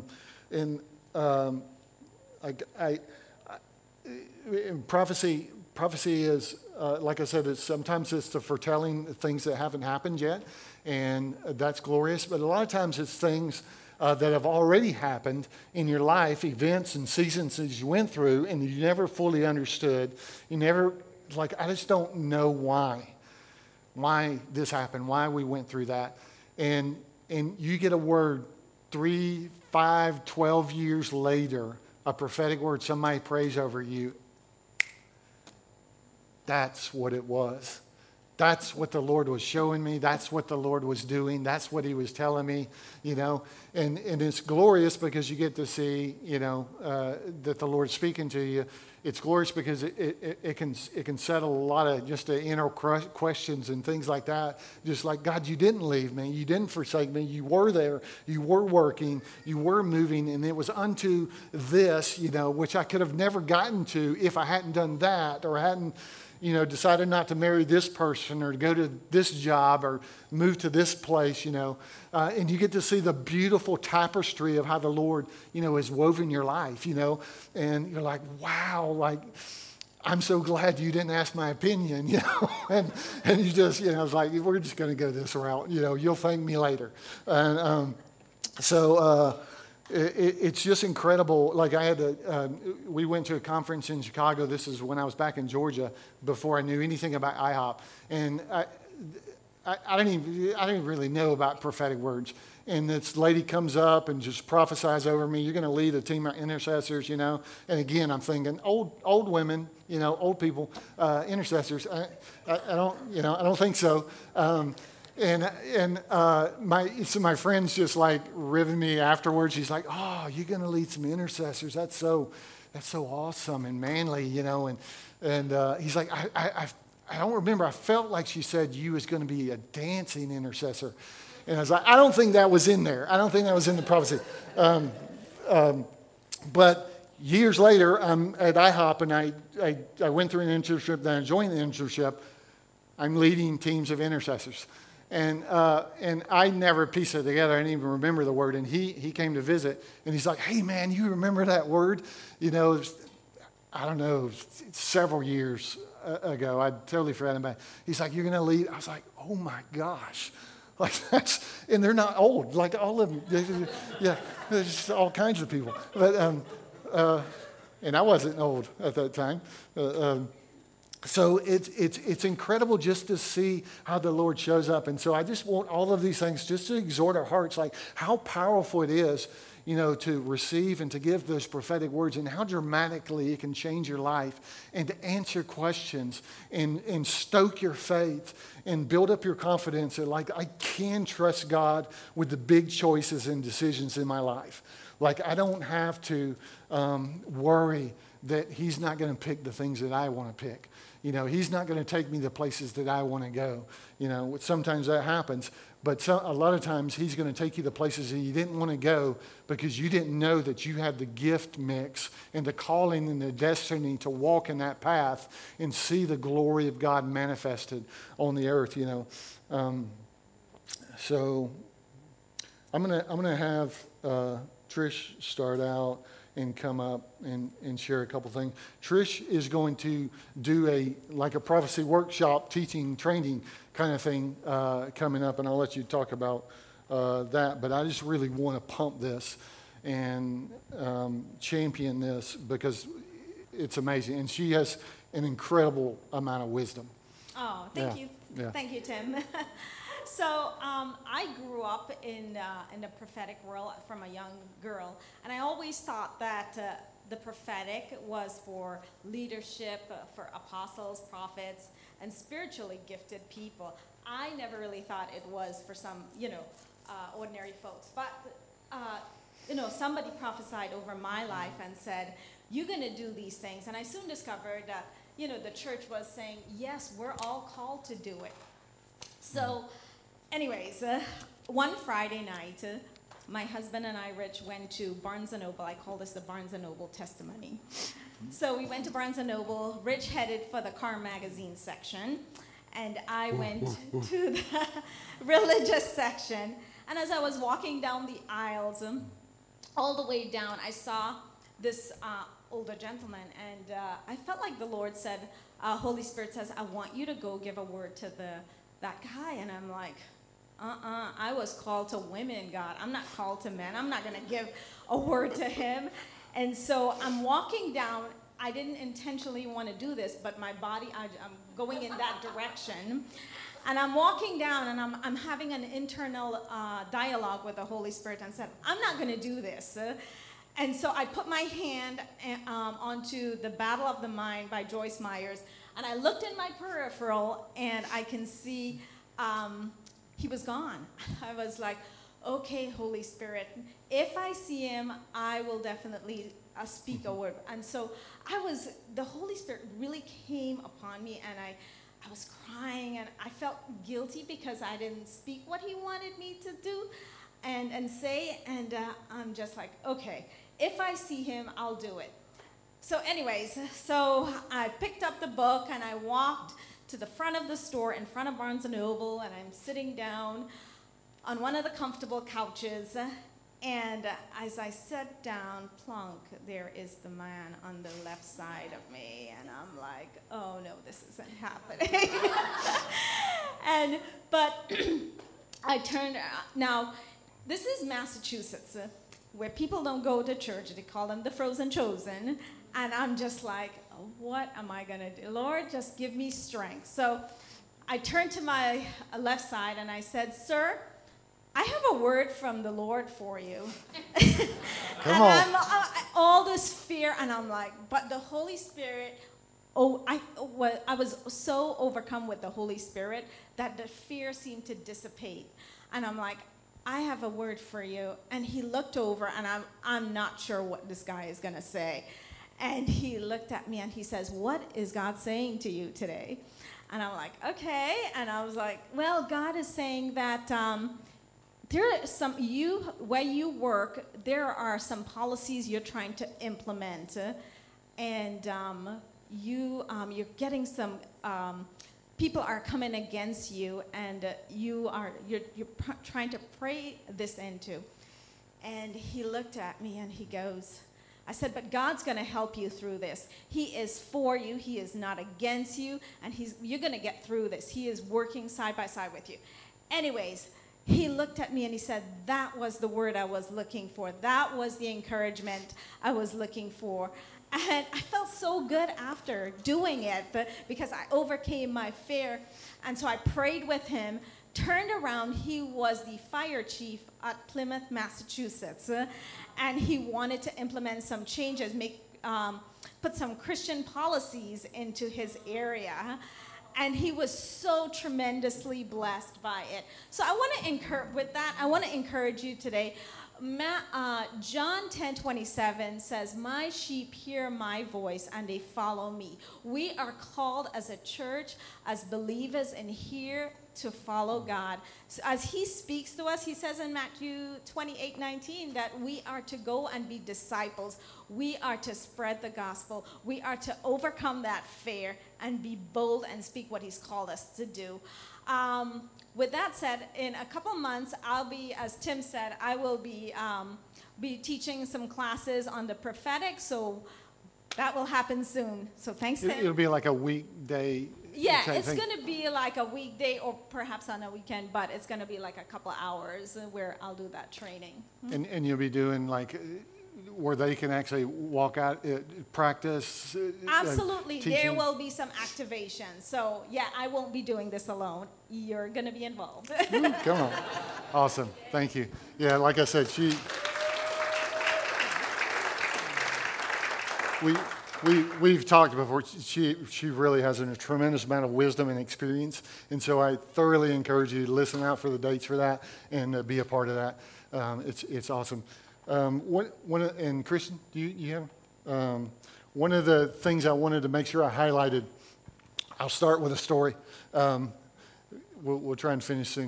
In prophecy prophecy is, like I said, sometimes it's the foretelling things that haven't happened yet, and that's glorious. But a lot of times it's things that have already happened in your life, events and seasons that you went through, and you never fully understood. You never, I just don't know why this happened, why we went through that. And you get a word 3, 5, 12 years later, a prophetic word somebody prays over you. That's what it was. That's what the Lord was showing me. That's what the Lord was doing. That's what he was telling me, And it's glorious because you get to see, that the Lord's speaking to you. It's glorious because it can settle a lot of just the inner questions and things like that. Just like, God, you didn't leave me. You didn't forsake me. You were there. You were working. You were moving. And it was unto this, which I could have never gotten to if I hadn't done that or hadn't, decided not to marry this person or to go to this job or move to this place, and you get to see the beautiful tapestry of how the Lord, has woven your life, and you're like, wow, I'm so glad you didn't ask my opinion, and you just, it's like, we're just going to go this route, you'll thank me later. And it's just incredible. We went to a conference in Chicago. This is when I was back in Georgia before I knew anything about IHOP. And I didn't really know about prophetic words. And this lady comes up and just prophesies over me. You're going to lead a team of intercessors, And again, I'm thinking old women, old people, intercessors. I don't think so. My friend's just ribbing me afterwards. She's like, "Oh, you're going to lead some intercessors. That's so awesome and manly, And he's like, I don't remember. I felt like she said you was going to be a dancing intercessor, and I was like, I don't think that was in there. I don't think that was in the prophecy. But years later, I'm at IHOP, and I went through an internship. Then I joined the internship. I'm leading teams of intercessors. And I never pieced it together. I didn't even remember the word. And he came to visit, and he's like, "Hey, man, you remember that word?" I don't know, several years ago. I totally forgot about it. He's like, "You're going to lead?" I was like, "Oh, my gosh." And they're not old. All of them. Yeah, there's just all kinds of people. But and I wasn't old at that time. So it's incredible just to see how the Lord shows up. And so I just want all of these things just to exhort our hearts, how powerful it is, to receive and to give those prophetic words, and how dramatically it can change your life and to answer questions and stoke your faith and build up your confidence that I can trust God with the big choices and decisions in my life. I don't have to worry that he's not going to pick the things that I want to pick. He's not going to take me to places that I want to go. Sometimes that happens, but a lot of times he's going to take you to places that you didn't want to go because you didn't know that you had the gift mix and the calling and the destiny to walk in that path and see the glory of God manifested on the earth. So I'm gonna have Trish start out and come up and share a couple things. Trish is going to do a prophecy workshop, teaching, training kind of thing coming up, and I'll let you talk about that. But I just really want to pump this and champion this because it's amazing. And she has an incredible amount of wisdom. Oh, thank you. Yeah. Thank you, Tim. So I grew up in the prophetic world from a young girl, and I always thought that the prophetic was for leadership, for apostles, prophets, and spiritually gifted people. I never really thought it was for some, ordinary folks. But, somebody prophesied over my life and said, "You're going to do these things." And I soon discovered that, the church was saying, yes, we're all called to do it. So, anyways, one Friday night, my husband and I, Rich, went to Barnes & Noble. I call this the Barnes & Noble testimony. So we went to Barnes & Noble. Rich headed for the car magazine section, and I went to the religious section. And as I was walking down the aisles, all the way down, I saw this older gentleman, and I felt like the Lord said, Holy Spirit says, I want you to go give a word to that guy. And I'm like, I was called to women, God. I'm not called to men. I'm not going to give a word to him. And so I'm walking down. I didn't intentionally want to do this, but my body, I'm going in that direction. And I'm walking down, and I'm having an internal dialogue with the Holy Spirit, and said, I'm not going to do this. And so I put my hand onto The Battle of the Mind by Joyce Myers, and I looked in my peripheral, and I can see he was gone. I was like, okay, Holy Spirit, if I see him, I will definitely speak a word. And so the Holy Spirit really came upon me, and I was crying, and I felt guilty because I didn't speak what he wanted me to do and say, and I'm just like, okay, if I see him, I'll do it. So anyways, so I picked up the book, and I walked to the front of the store in front of Barnes & Noble, and I'm sitting down on one of the comfortable couches, and as I sat down, plunk, there is the man on the left side of me, and I'm like, oh no, this isn't happening. But I turned, now, this is Massachusetts, where people don't go to church. They call them the frozen chosen, and I'm just like, what am I going to do? Lord, just give me strength. So I turned to my left side, and I said, sir, I have a word from the Lord for you. Come on. All this fear, and I'm like, but the Holy Spirit, I was so overcome with the Holy Spirit that the fear seemed to dissipate. And I'm like, I have a word for you. And he looked over, and I'm not sure what this guy is going to say. And he looked at me, and he says, what is God saying to you today? And I'm like, okay. And I was like, well, God is saying that there are where you work, there are some policies you're trying to implement, and you're getting some people are coming against you, and you're trying to pray this into. And he looked at me, and he goes, I said, but God's going to help you through this. He is for you. He is not against you, and you're going to get through this. He is working side by side with you. Anyways, he looked at me, and he said, that was the word I was looking for. That was the encouragement I was looking for. And I felt so good after doing it, because I overcame my fear. And so I prayed with him, turned around. He was the fire chief at Plymouth, Massachusetts. And he wanted to implement some changes, put some Christian policies into his area. And he was so tremendously blessed by it. So I want to encourage you today. John 10:27 says, my sheep hear my voice and they follow me. We are called as a church, as believers in here, to follow God. So as he speaks to us, he says in Matthew 28:19 that we are to go and be disciples. We are to spread the gospel. We are to overcome that fear and be bold and speak what he's called us to do. With that said, in a couple months, I'll be, as Tim said, I will be teaching some classes on the prophetic, so that will happen soon. So thanks, Tim. It'll be like a weekday. Yeah, it's going to be like a weekday or perhaps on a weekend, but it's going to be like a couple hours where I'll do that training. And you'll be doing like where they can actually walk out, practice. Absolutely. Teaching. There will be some activation. So, yeah, I won't be doing this alone. You're going to be involved. Come on. Awesome. Thank you. Yeah, like I said, we've talked before. She really has a tremendous amount of wisdom and experience, and so I thoroughly encourage you to listen out for the dates for that and be a part of that. It's awesome. And Christian, do you have one of the things I wanted to make sure I highlighted? I'll start with a story. We'll try and finish soon.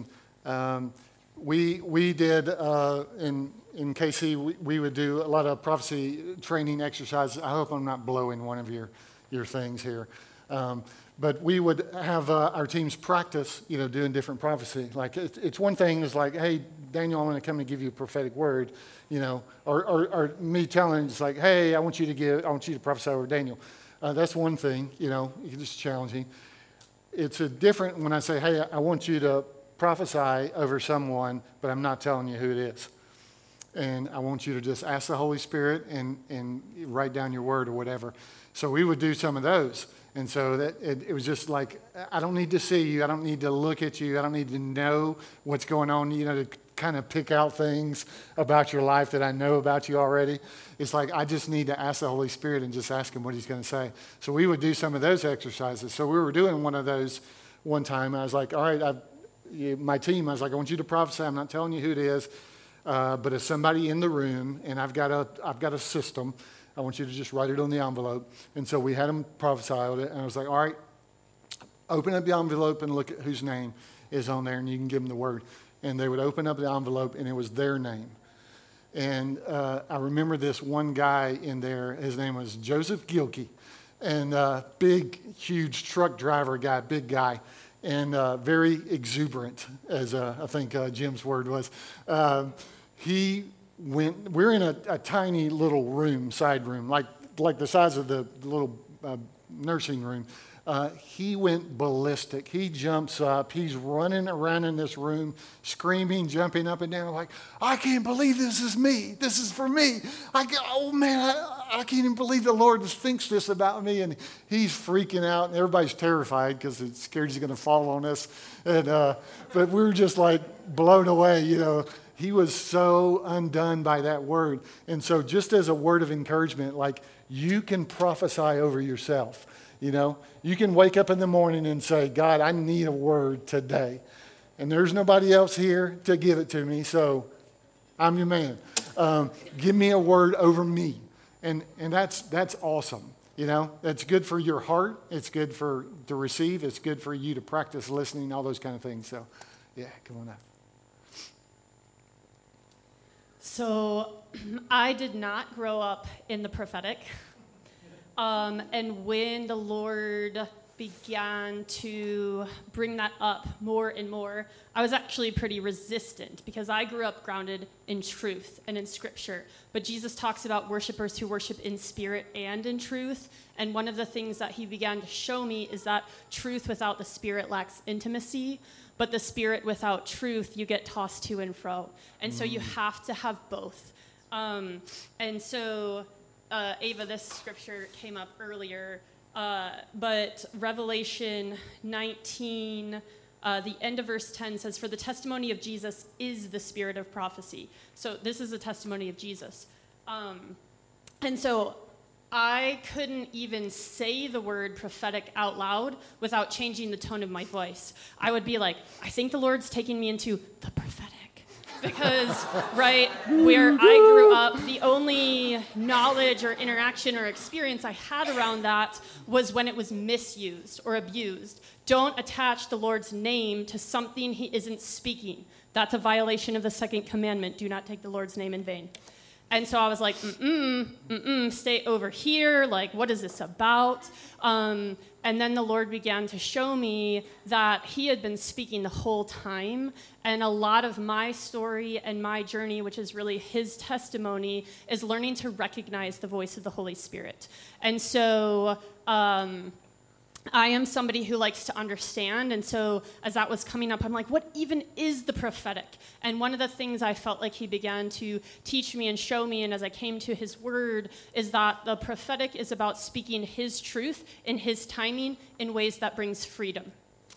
We did in KC, we would do a lot of prophecy training exercises. I hope I'm not blowing one of your things here. But we would have our teams practice, doing different prophecy. Like it's one thing is like, hey, Daniel, I'm going to come and give you a prophetic word, or me telling it's like, hey, I want you to prophesy over Daniel. That's one thing, it's just challenging. It's a different when I say, hey, I want you to prophesy over someone, but I'm not telling you who it is. And I want you to just ask the Holy Spirit and write down your word or whatever. So we would do some of those. And so that it was just like, I don't need to see you. I don't need to look at you. I don't need to know what's going on, to kind of pick out things about your life that I know about you already. It's like, I just need to ask the Holy Spirit and just ask him what he's going to say. So we would do some of those exercises. So we were doing one of those one time. I was like, all right, my team, I was like, I want you to prophesy. I'm not telling you who it is, but it's somebody in the room, and I've got a system. I want you to just write it on the envelope. And so we had them prophesy on it, and I was like, all right, open up the envelope and look at whose name is on there, and you can give them the word. And they would open up the envelope, and it was their name. And I remember this one guy in there, his name was Joseph Gilkey, and big, huge truck driver guy, big guy, and very exuberant, as I think Jim's word was. We're in a tiny little room, side room, like the size of the little nursing room. He went ballistic. He jumps up. He's running around in this room, screaming, jumping up and down, like, I can't believe this is me. This is for me. I can't even believe the Lord thinks this about me. And he's freaking out, and everybody's terrified because it's scared he's going to fall on us. And but we were just like blown away, He was so undone by that word. And so just as a word of encouragement, like you can prophesy over yourself. You can wake up in the morning and say, God, I need a word today. And there's nobody else here to give it to me, so I'm your man. Give me a word over me. And that's awesome. That's good for your heart. It's good to receive. It's good for you to practice listening, all those kind of things. So, yeah, come on up. So I did not grow up in the prophetic. And when the Lord began to bring that up more and more, I was actually pretty resistant because I grew up grounded in truth and in Scripture. But Jesus talks about worshipers who worship in spirit and in truth. And one of the things that he began to show me is that truth without the Spirit lacks intimacy. But the Spirit without truth, you get tossed to and fro. And so you have to have both. And so, Ava, this scripture came up earlier, but Revelation 19, the end of verse 10 says, for the testimony of Jesus is the spirit of prophecy. So this is the testimony of Jesus. And so I couldn't even say the word prophetic out loud without changing the tone of my voice. I would be like, I think the Lord's taking me into the prophetic. Because, right, where I grew up, the only knowledge or interaction or experience I had around that was when it was misused or abused. Don't attach the Lord's name to something he isn't speaking. That's a violation of the second commandment. Do not take the Lord's name in vain. And so I was like, stay over here. Like, what is this about? And then the Lord began to show me that he had been speaking the whole time. And a lot of my story and my journey, which is really his testimony, is learning to recognize the voice of the Holy Spirit. And so I am somebody who likes to understand, and so as that was coming up, I'm like, what even is the prophetic? And one of the things I felt like he began to teach me and show me, and as I came to his word, is that the prophetic is about speaking his truth in his timing in ways that brings freedom.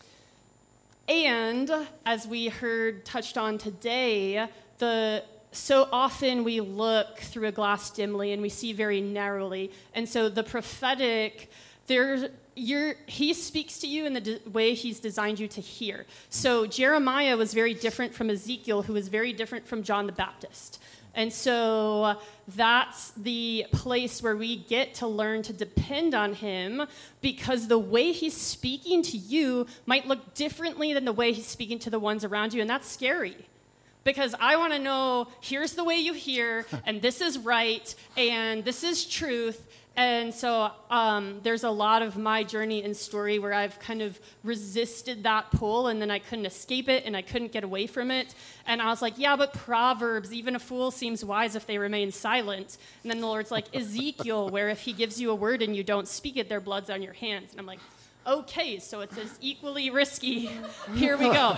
And as we heard touched on today, so often we look through a glass dimly and we see very narrowly, and so the prophetic, he speaks to you in the way he's designed you to hear. So Jeremiah was very different from Ezekiel, who was very different from John the Baptist. And so that's the place where we get to learn to depend on him, because the way he's speaking to you might look differently than the way he's speaking to the ones around you, and that's scary. Because I want to know, here's the way you hear, and this is right, and this is truth, And so there's a lot of my journey and story where I've kind of resisted that pull, and then I couldn't escape it, and I couldn't get away from it. And I was like, yeah, but Proverbs, even a fool seems wise if they remain silent. And then the Lord's like, Ezekiel, where if he gives you a word and you don't speak it, their blood's on your hands. And I'm like, okay, so it's as equally risky. Here we go.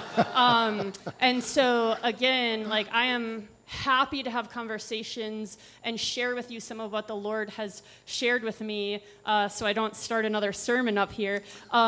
And so, again, like, I am happy to have conversations and share with you some of what the Lord has shared with me, so I don't start another sermon up here.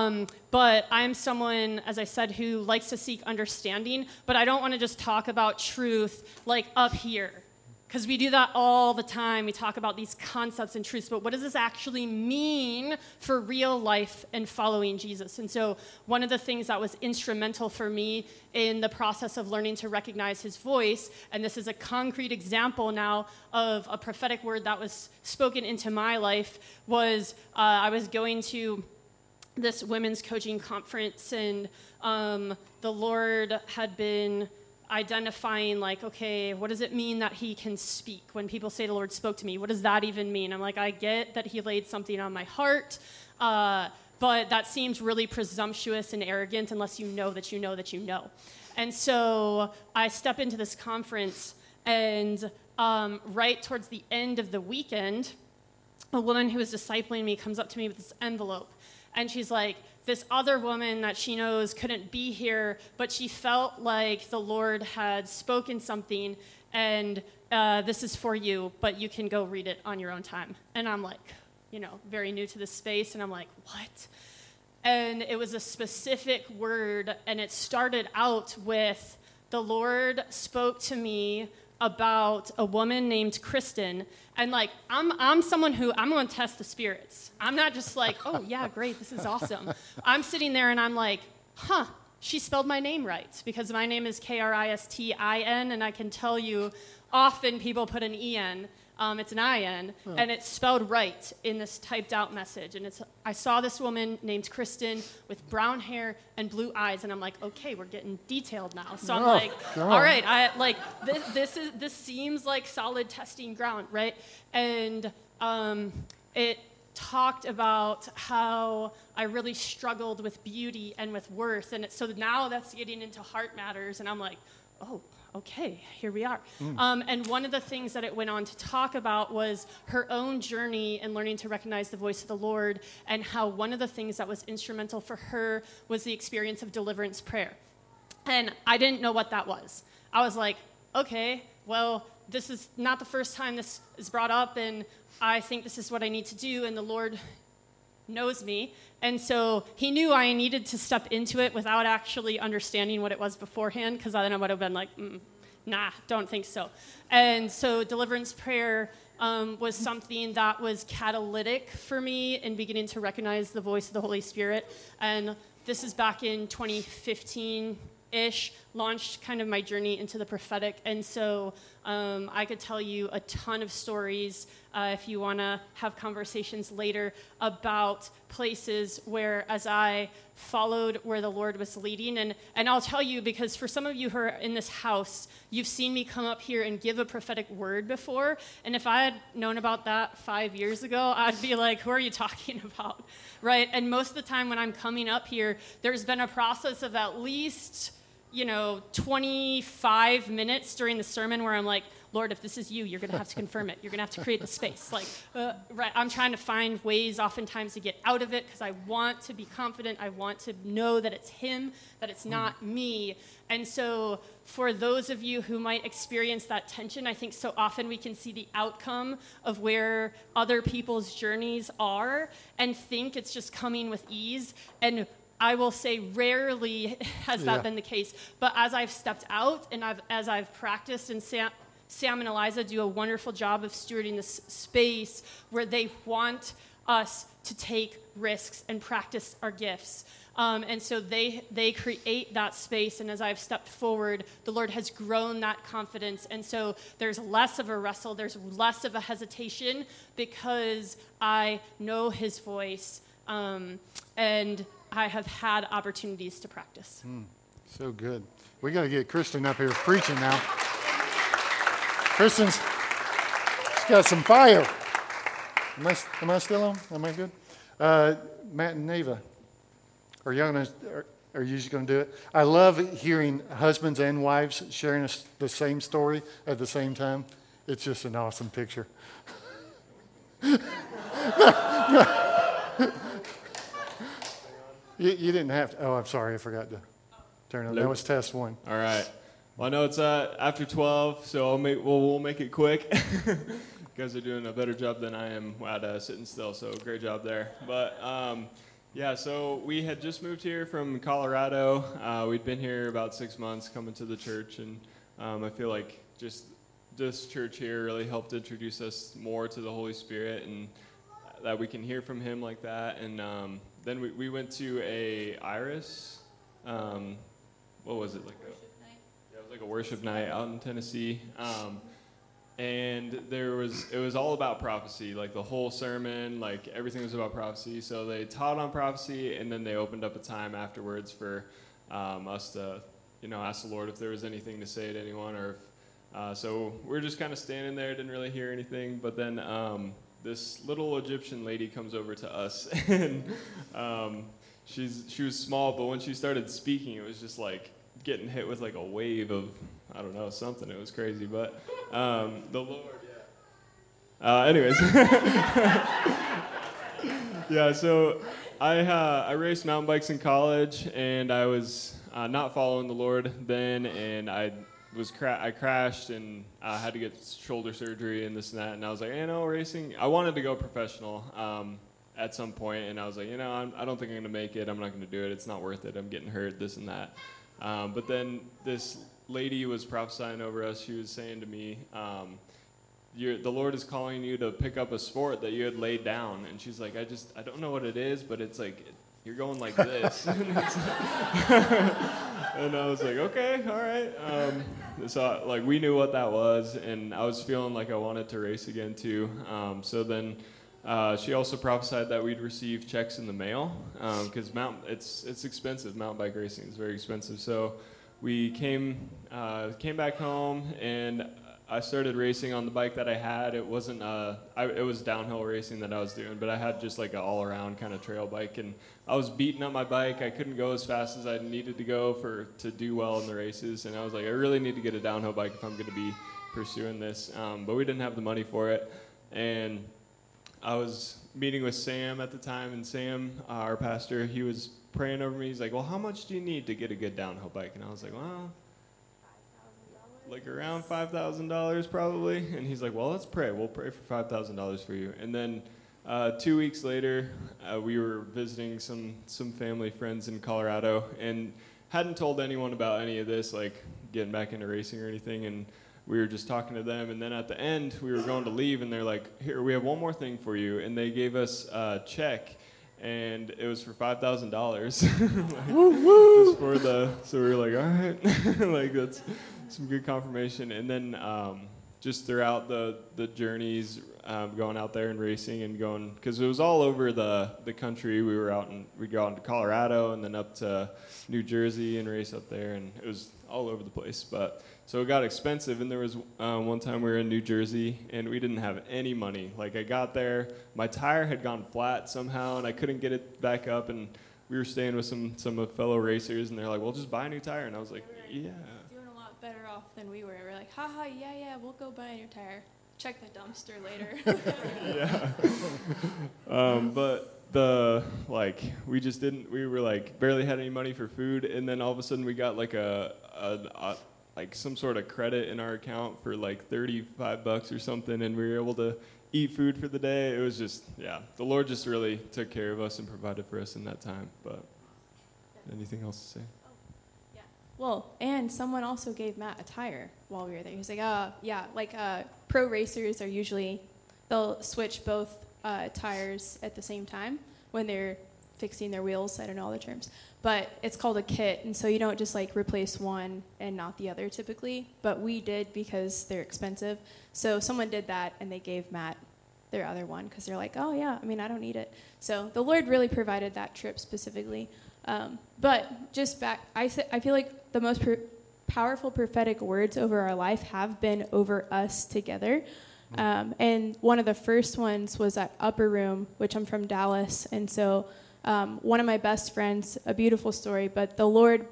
But I'm someone, as I said, who likes to seek understanding, but I don't want to just talk about truth like up here. Because we do that all the time. We talk about these concepts and truths, but what does this actually mean for real life and following Jesus? And so one of the things that was instrumental for me in the process of learning to recognize his voice, and this is a concrete example now of a prophetic word that was spoken into my life, was I was going to this women's coaching conference, and the Lord had been identifying, like, okay, what does it mean that he can speak? When people say the Lord spoke to me, what does that even mean? I'm like, I get that he laid something on my heart, but that seems really presumptuous and arrogant unless you know that you know that you know. And so I step into this conference, and right towards the end of the weekend, a woman who was discipling me comes up to me with this envelope, and she's like, this other woman that she knows couldn't be here, but she felt like the Lord had spoken something, and this is for you, but you can go read it on your own time. And I'm like, very new to this space, and I'm like, what? And it was a specific word, and it started out with, the Lord spoke to me about a woman named Kristen. And like, I'm someone who, I'm going to test the spirits. I'm not just like, oh yeah, great, this is awesome. I'm sitting there and I'm like, she spelled my name right, because my name is Kristin, and I can tell you often people put an E-N. It's an I-N, and it's spelled right in this typed out message. And I saw this woman named Kristen with brown hair and blue eyes, and I'm like, okay, we're getting detailed now. So I'm like, all right, this seems like solid testing ground, right? And it talked about how I really struggled with beauty and with worth, and so now that's getting into heart matters, and I'm like, oh, okay, here we are. And one of the things that it went on to talk about was her own journey in learning to recognize the voice of the Lord, and how one of the things that was instrumental for her was the experience of deliverance prayer. And I didn't know what that was. I was like, okay, well, this is not the first time this is brought up, and I think this is what I need to do, and the Lord knows me. And so he knew I needed to step into it without actually understanding what it was beforehand, because then I would have been like, nah, don't think so. And so deliverance prayer was something that was catalytic for me in beginning to recognize the voice of the Holy Spirit. And this is back in 2015-ish, launched kind of my journey into the prophetic. And so I could tell you a ton of stories if you want to have conversations later about places where, as I followed where the Lord was leading. And I'll tell you, because for some of you who are in this house, you've seen me come up here and give a prophetic word before. And if I had known about that 5 years ago, I'd be like, who are you talking about, right? And most of the time when I'm coming up here, there's been a process of at least 25 minutes during the sermon where I'm like, Lord, if this is you, you're going to have to confirm it. You're going to have to create the space. Like, right? I'm trying to find ways oftentimes to get out of it, because I want to be confident. I want to know that it's him, that it's not me. And so for those of you who might experience that tension, I think so often we can see the outcome of where other people's journeys are and think it's just coming with ease. And I will say rarely has that been the case. But as I've stepped out and as I've practiced, and Sam and Eliza do a wonderful job of stewarding this space where they want us to take risks and practice our gifts. And so they create that space, and as I've stepped forward, the Lord has grown that confidence. And so there's less of a wrestle, there's less of a hesitation, because I know his voice, and I have had opportunities to practice. So good. We got to get Kristen up here preaching now. Kristen's got some fire. Am I still on? Am I good? Matt and Neva, are you just going to do it? I love hearing husbands and wives sharing the same story at the same time. It's just an awesome picture. You didn't have to. Oh, I'm sorry. I forgot to turn on. That was test 1. All right. Well, I know it's after 12, so we'll make it quick. You guys are doing a better job than I am at sitting still, so great job there. But, yeah, so we had just moved here from Colorado. We'd been here about 6 months coming to the church, and I feel like just this church here really helped introduce us more to the Holy Spirit and that we can hear from him like that. And then we went to a Iris, what was it, like it was like a worship night out in Tennessee. And it was all about prophecy, like the whole sermon, like everything was about prophecy. So they taught on prophecy, and then they opened up a time afterwards for us to, ask the Lord if there was anything to say to anyone, or so we're just kind of standing there, didn't really hear anything. But then this little Egyptian lady comes over to us, and she was small, but when she started speaking, it was just like getting hit with like a wave of, I don't know, something. It was crazy, but the Lord, yeah. Anyways, yeah. So I raced mountain bikes in college, and I was not following the Lord then, and I crashed and had to get shoulder surgery and this and that. And I was like, racing. I wanted to go professional at some point, and I was like, I don't think I'm gonna make it. I'm not gonna do it. It's not worth it. I'm getting hurt. This and that. But then this lady was prophesying over us. She was saying to me, the Lord is calling you to pick up a sport that you had laid down. And she's like, I don't know what it is, but it's like, you're going like this. And I was like, okay, all right. So like we knew what that was, and I was feeling like I wanted to race again too. So then she also prophesied that we'd receive checks in the mail, because it's expensive. Mountain bike racing is very expensive. So we came back home, and I started racing on the bike that I had. It wasn't it was downhill racing that I was doing, but I had just like an all-around kind of trail bike, and I was beating up my bike. I couldn't go as fast as I needed to go to do well in the races, and I was like, I really need to get a downhill bike if I'm going to be pursuing this. But we didn't have the money for it, and I was meeting with Sam at the time, and Sam, our pastor, he was praying over me. He's like, well, how much do you need to get a good downhill bike? And I was like, well, like around $5,000 probably. And he's like, well, let's pray. We'll pray for $5,000 for you. And then 2 weeks later, we were visiting some family friends in Colorado, and hadn't told anyone about any of this, like getting back into racing or anything. And we were just talking to them, and then at the end, we were going to leave, and they're like, here, we have one more thing for you. And they gave us a check, and it was for $5,000. So we were like, all right, like that's some good confirmation. And then just throughout the journeys, going out there and racing and going, because it was all over the country. We'd go out into Colorado and then up to New Jersey and race up there, and it was all over the place. But so it got expensive, and there was one time we were in New Jersey, and we didn't have any money. Like I got there, my tire had gone flat somehow, and I couldn't get it back up, and we were staying with some fellow racers, and they're like, well, just buy a new tire. And I was like, yeah. Doing a lot better off than we were. We're like, haha, yeah, we'll go buy a new tire. Check the dumpster later. Yeah. But we were like barely had any money for food, and then all of a sudden we got like like some sort of credit in our account for like $35 or something, and we were able to eat food for the day. It was just, the Lord just really took care of us and provided for us in that time. But anything else to say? Yeah. Well, and someone also gave Matt a tire while we were there. He was like, pro racers are usually, they'll switch both tires at the same time when they're fixing their wheels. I don't know all the terms. But it's called a kit, and so you don't just like replace one and not the other typically. But we did because they're expensive. So someone did that, and they gave Matt their other one because they're like, oh yeah, I mean, I don't need it. So the Lord really provided that trip specifically. But just back, I feel like the most powerful prophetic words over our life have been over us together. And one of the first ones was at Upper Room, which I'm from Dallas. And so one of my best friends, a beautiful story, but the Lord,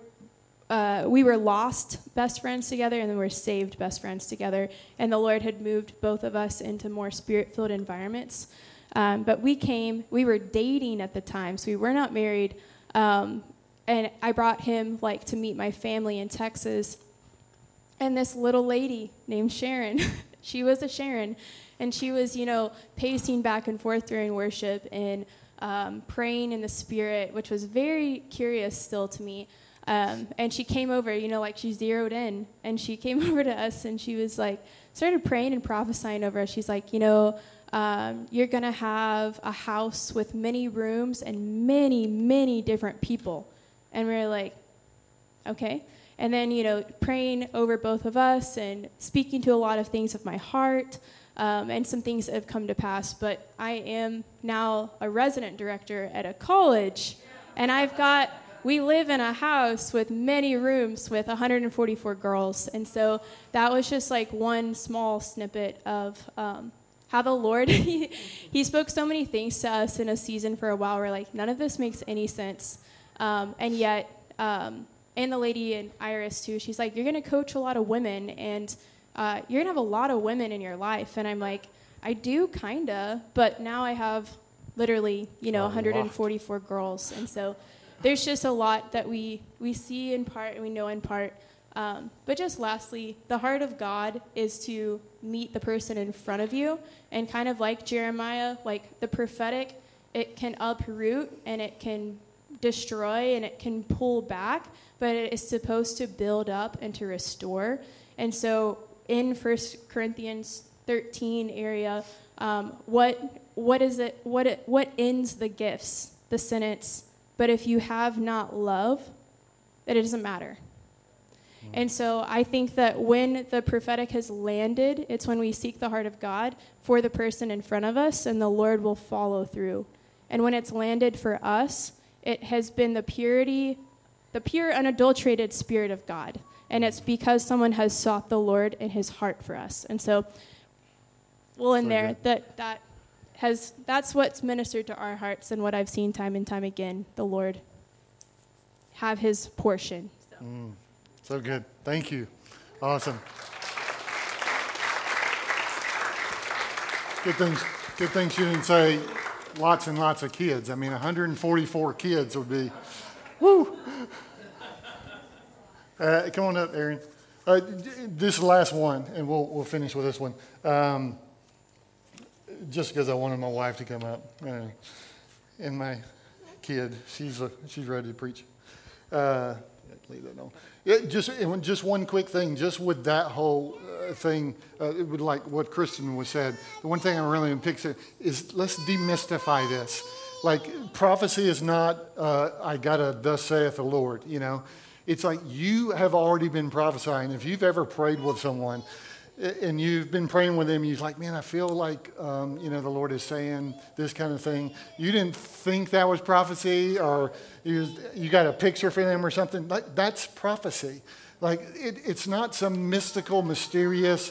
we were lost best friends together, and then we were saved best friends together. And the Lord had moved both of us into more spirit-filled environments. But we were dating at the time, so we were not married. And I brought him to meet my family in Texas. And this little lady named Sharon, she was a Sharon, and she was, pacing back and forth during worship and praying in the Spirit, which was very curious still to me. And she came over, she zeroed in, and she came over to us, and she was started praying and prophesying over us. She's like, you're going to have a house with many rooms and many, many different people. And we were like, okay. And then, praying over both of us and speaking to a lot of things of my heart and some things that have come to pass. But I am now a resident director at a college, and we live in a house with many rooms with 144 girls. And so that was just one small snippet of how the Lord, he spoke so many things to us in a season for a while where none of this makes any sense. And yet, and the lady in Iris too, she's like, you're going to coach a lot of women, and you're going to have a lot of women in your life. And I'm like, I do kind of, but now I have literally, 144 girls. And so there's just a lot that we see in part and we know in part. But just lastly, the heart of God is to meet the person in front of you. And kind of like Jeremiah, the prophetic, it can uproot and it can destroy and it can pull back, but it is supposed to build up and to restore. And so in 1 Corinthians 13 area, what is it? What ends the gifts? The sentence, but if you have not love, that it doesn't matter. And so I think that when the prophetic has landed, it's when we seek the heart of God for the person in front of us, and the Lord will follow through. And when it's landed for us, it has been the pure, unadulterated Spirit of God. And it's because someone has sought the Lord in his heart for us. And so we'll end there. That's what's ministered to our hearts and what I've seen time and time again, the Lord have his portion. So good. Thank you. Awesome. Good things you didn't say lots and lots of kids. 144 kids would be, woo. Come on up, Aaron. This is the last one, and we'll finish with this one. Just because I wanted my wife to come up, and my kid, she's ready to preach. Leave that alone. Just one quick thing, just with that whole thing, with what Kristen was said. The one thing I really pick is let's demystify this. Prophecy is not I gotta thus saith the Lord. It's you have already been prophesying. If you've ever prayed with someone, and you've been praying with them, you're like, man, I feel like, the Lord is saying this kind of thing. You didn't think that was prophecy, or you got a picture for them or something. That's prophecy. It's not some mystical, mysterious,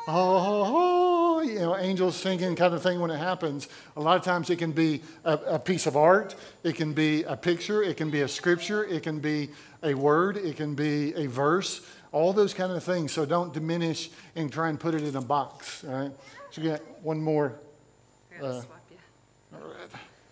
angels singing kind of thing when it happens. A lot of times it can be a piece of art. It can be a picture. It can be a scripture. It can be a word. It can be a verse. All those kind of things. So don't diminish and try and put it in a box. All right. So you got one more. All right.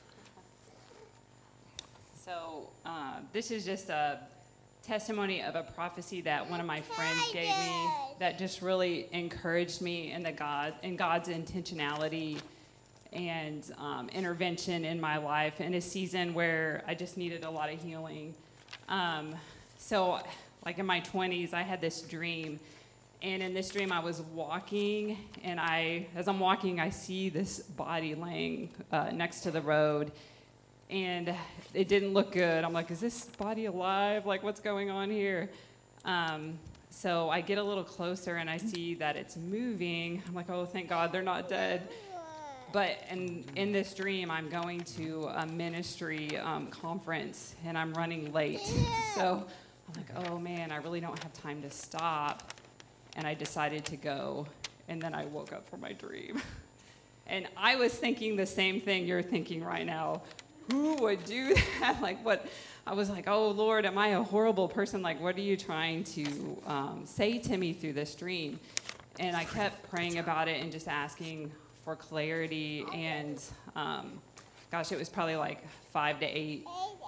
So this is just a testimony of a prophecy that one of my friends gave me that just really encouraged me in God's intentionality and intervention in my life in a season where I just needed a lot of healing. So in my 20s, I had this dream, and in this dream I was walking, and as I'm walking, I see this body laying next to the road, and it didn't look good. I'm like, is this body alive? What's going on here? So I get a little closer, and I see that it's moving. I'm like, oh, thank God they're not dead. But in this dream, I'm going to a ministry conference, and I'm running late. So I'm like, oh man, I really don't have time to stop. And I decided to go. And then I woke up from my dream. And I was thinking the same thing you're thinking right now. Who would do that? Like, what? I was like, oh, Lord, am I a horrible person? Like, what are you trying to say to me through this dream? And I kept praying about it and just asking for clarity. And, gosh, it was probably like 5 to 8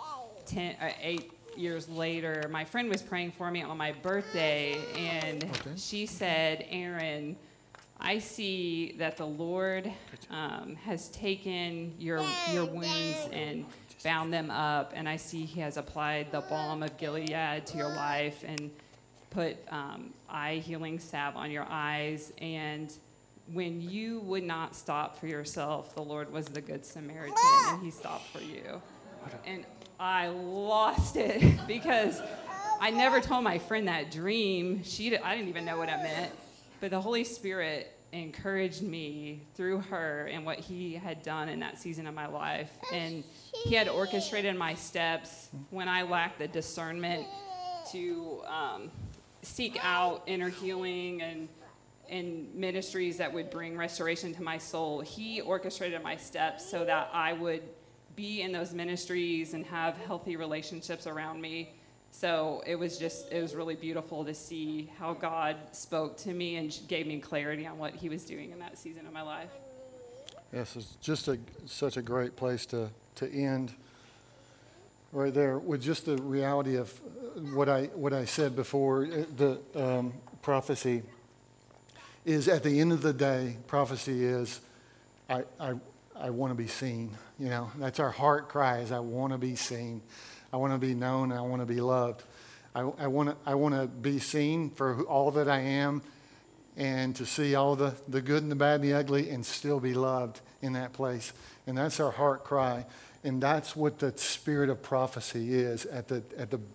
years later. My friend was praying for me on my birthday, and she said, Aaron, I see that the Lord has taken your wounds and bound them up, and I see he has applied the balm of Gilead to your life and put eye healing salve on your eyes. And when you would not stop for yourself, the Lord was the good Samaritan, and he stopped for you. And I lost it because I never told my friend that dream. I didn't even know what it meant. But the Holy Spirit encouraged me through her and what he had done in that season of my life. And he had orchestrated my steps when I lacked the discernment to seek out inner healing and ministries that would bring restoration to my soul. He orchestrated my steps so that I would be in those ministries and have healthy relationships around me. So it was really beautiful to see how God spoke to me and gave me clarity on what he was doing in that season of my life. Yes, it's just such a great place to end right there with just the reality of what I said before. The prophecy is, at the end of the day, prophecy is, I want to be seen. You know, that's our heart cry, is I want to be seen. I want to be known. I want to be loved. I want to be seen for all that I am, and to see all the good and the bad and the ugly, and still be loved in that place. And that's our heart cry. And that's what the spirit of prophecy is at the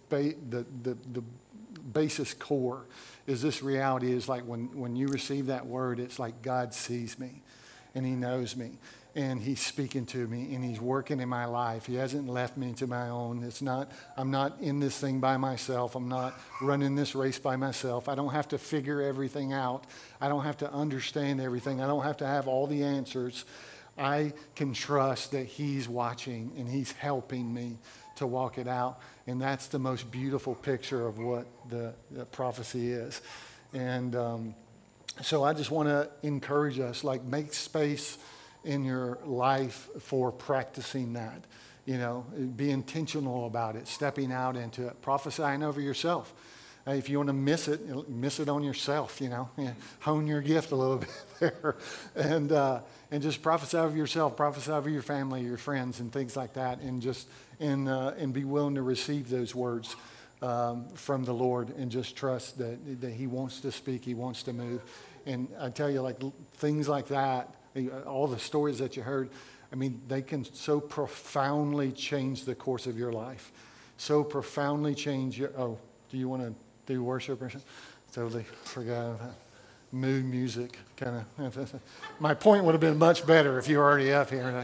basis core. Is this reality is like when you receive that word, it's like God sees me, and he knows me. And he's speaking to me, and he's working in my life. He hasn't left me to my own. I'm not in this thing by myself. I'm not running this race by myself. I don't have to figure everything out. I don't have to understand everything. I don't have to have all the answers. I can trust that he's watching, and he's helping me to walk it out. And that's the most beautiful picture of what the prophecy is. And so I just want to encourage us, like, make space in your life for practicing that. You know, be intentional about it, stepping out into it, prophesying over yourself. If you want to miss it on yourself, you know. Hone your gift a little bit there. And just prophesy over yourself, prophesy over your family, your friends, and things like that. And just and be willing to receive those words from the Lord, and just trust that he wants to speak, he wants to move. And I tell you, like, things like that, all the stories that you heard, I mean, they can so profoundly change the course of your life. So profoundly change your... Oh, do you want to do worship or something? Totally forgot about mood music. Kind of. My point would have been much better if you were already up here.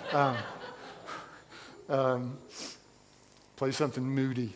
Play something moody.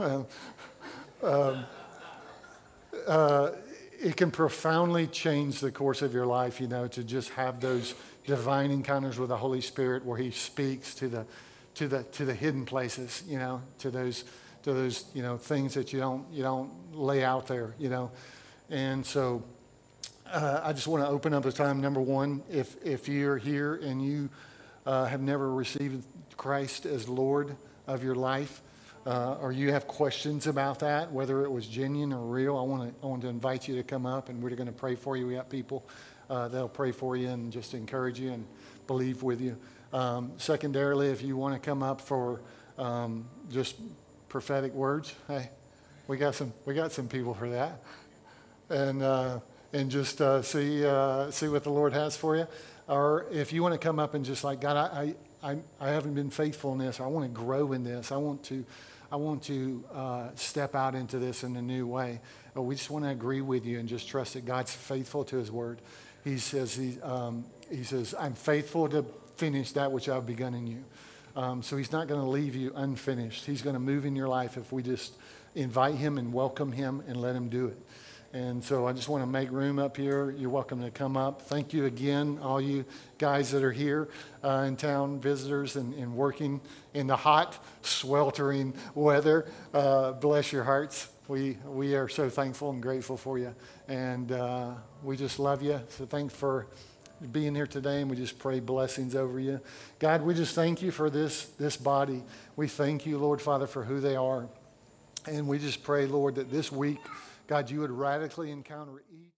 It can profoundly change the course of your life, you know, to just have those divine encounters with the Holy Spirit, where he speaks to the hidden places, you know, to those you know, things that you don't lay out there, you know. And so I just want to open up the time. Number one, if you're here and you have never received Christ as Lord of your life, or you have questions about that, whether it was genuine or real, I want to invite you to come up, and we're going to pray for you. We got people that'll pray for you and just encourage you and believe with you. Secondarily, if you want to come up for just prophetic words, hey, we got some people for that, and just see what the Lord has for you. Or if you want to come up and just like, God, I haven't been faithful in this. Or I want to grow in this. I want to step out into this in a new way. We just want to agree with you and just trust that God's faithful to his word. He says, I'm faithful to finish that which I've begun in you. So he's not going to leave you unfinished. He's going to move in your life if we just invite him and welcome him and let him do it. And so I just want to make room up here. You're welcome to come up. Thank you again, all you guys that are here in town, visitors, and working in the hot, sweltering weather. Bless your hearts. We are so thankful and grateful for you. And we just love you. So thanks for being here today, and we just pray blessings over you. God, we just thank you for this body. We thank you, Lord Father, for who they are. And we just pray, Lord, that this week, God, you would radically encounter each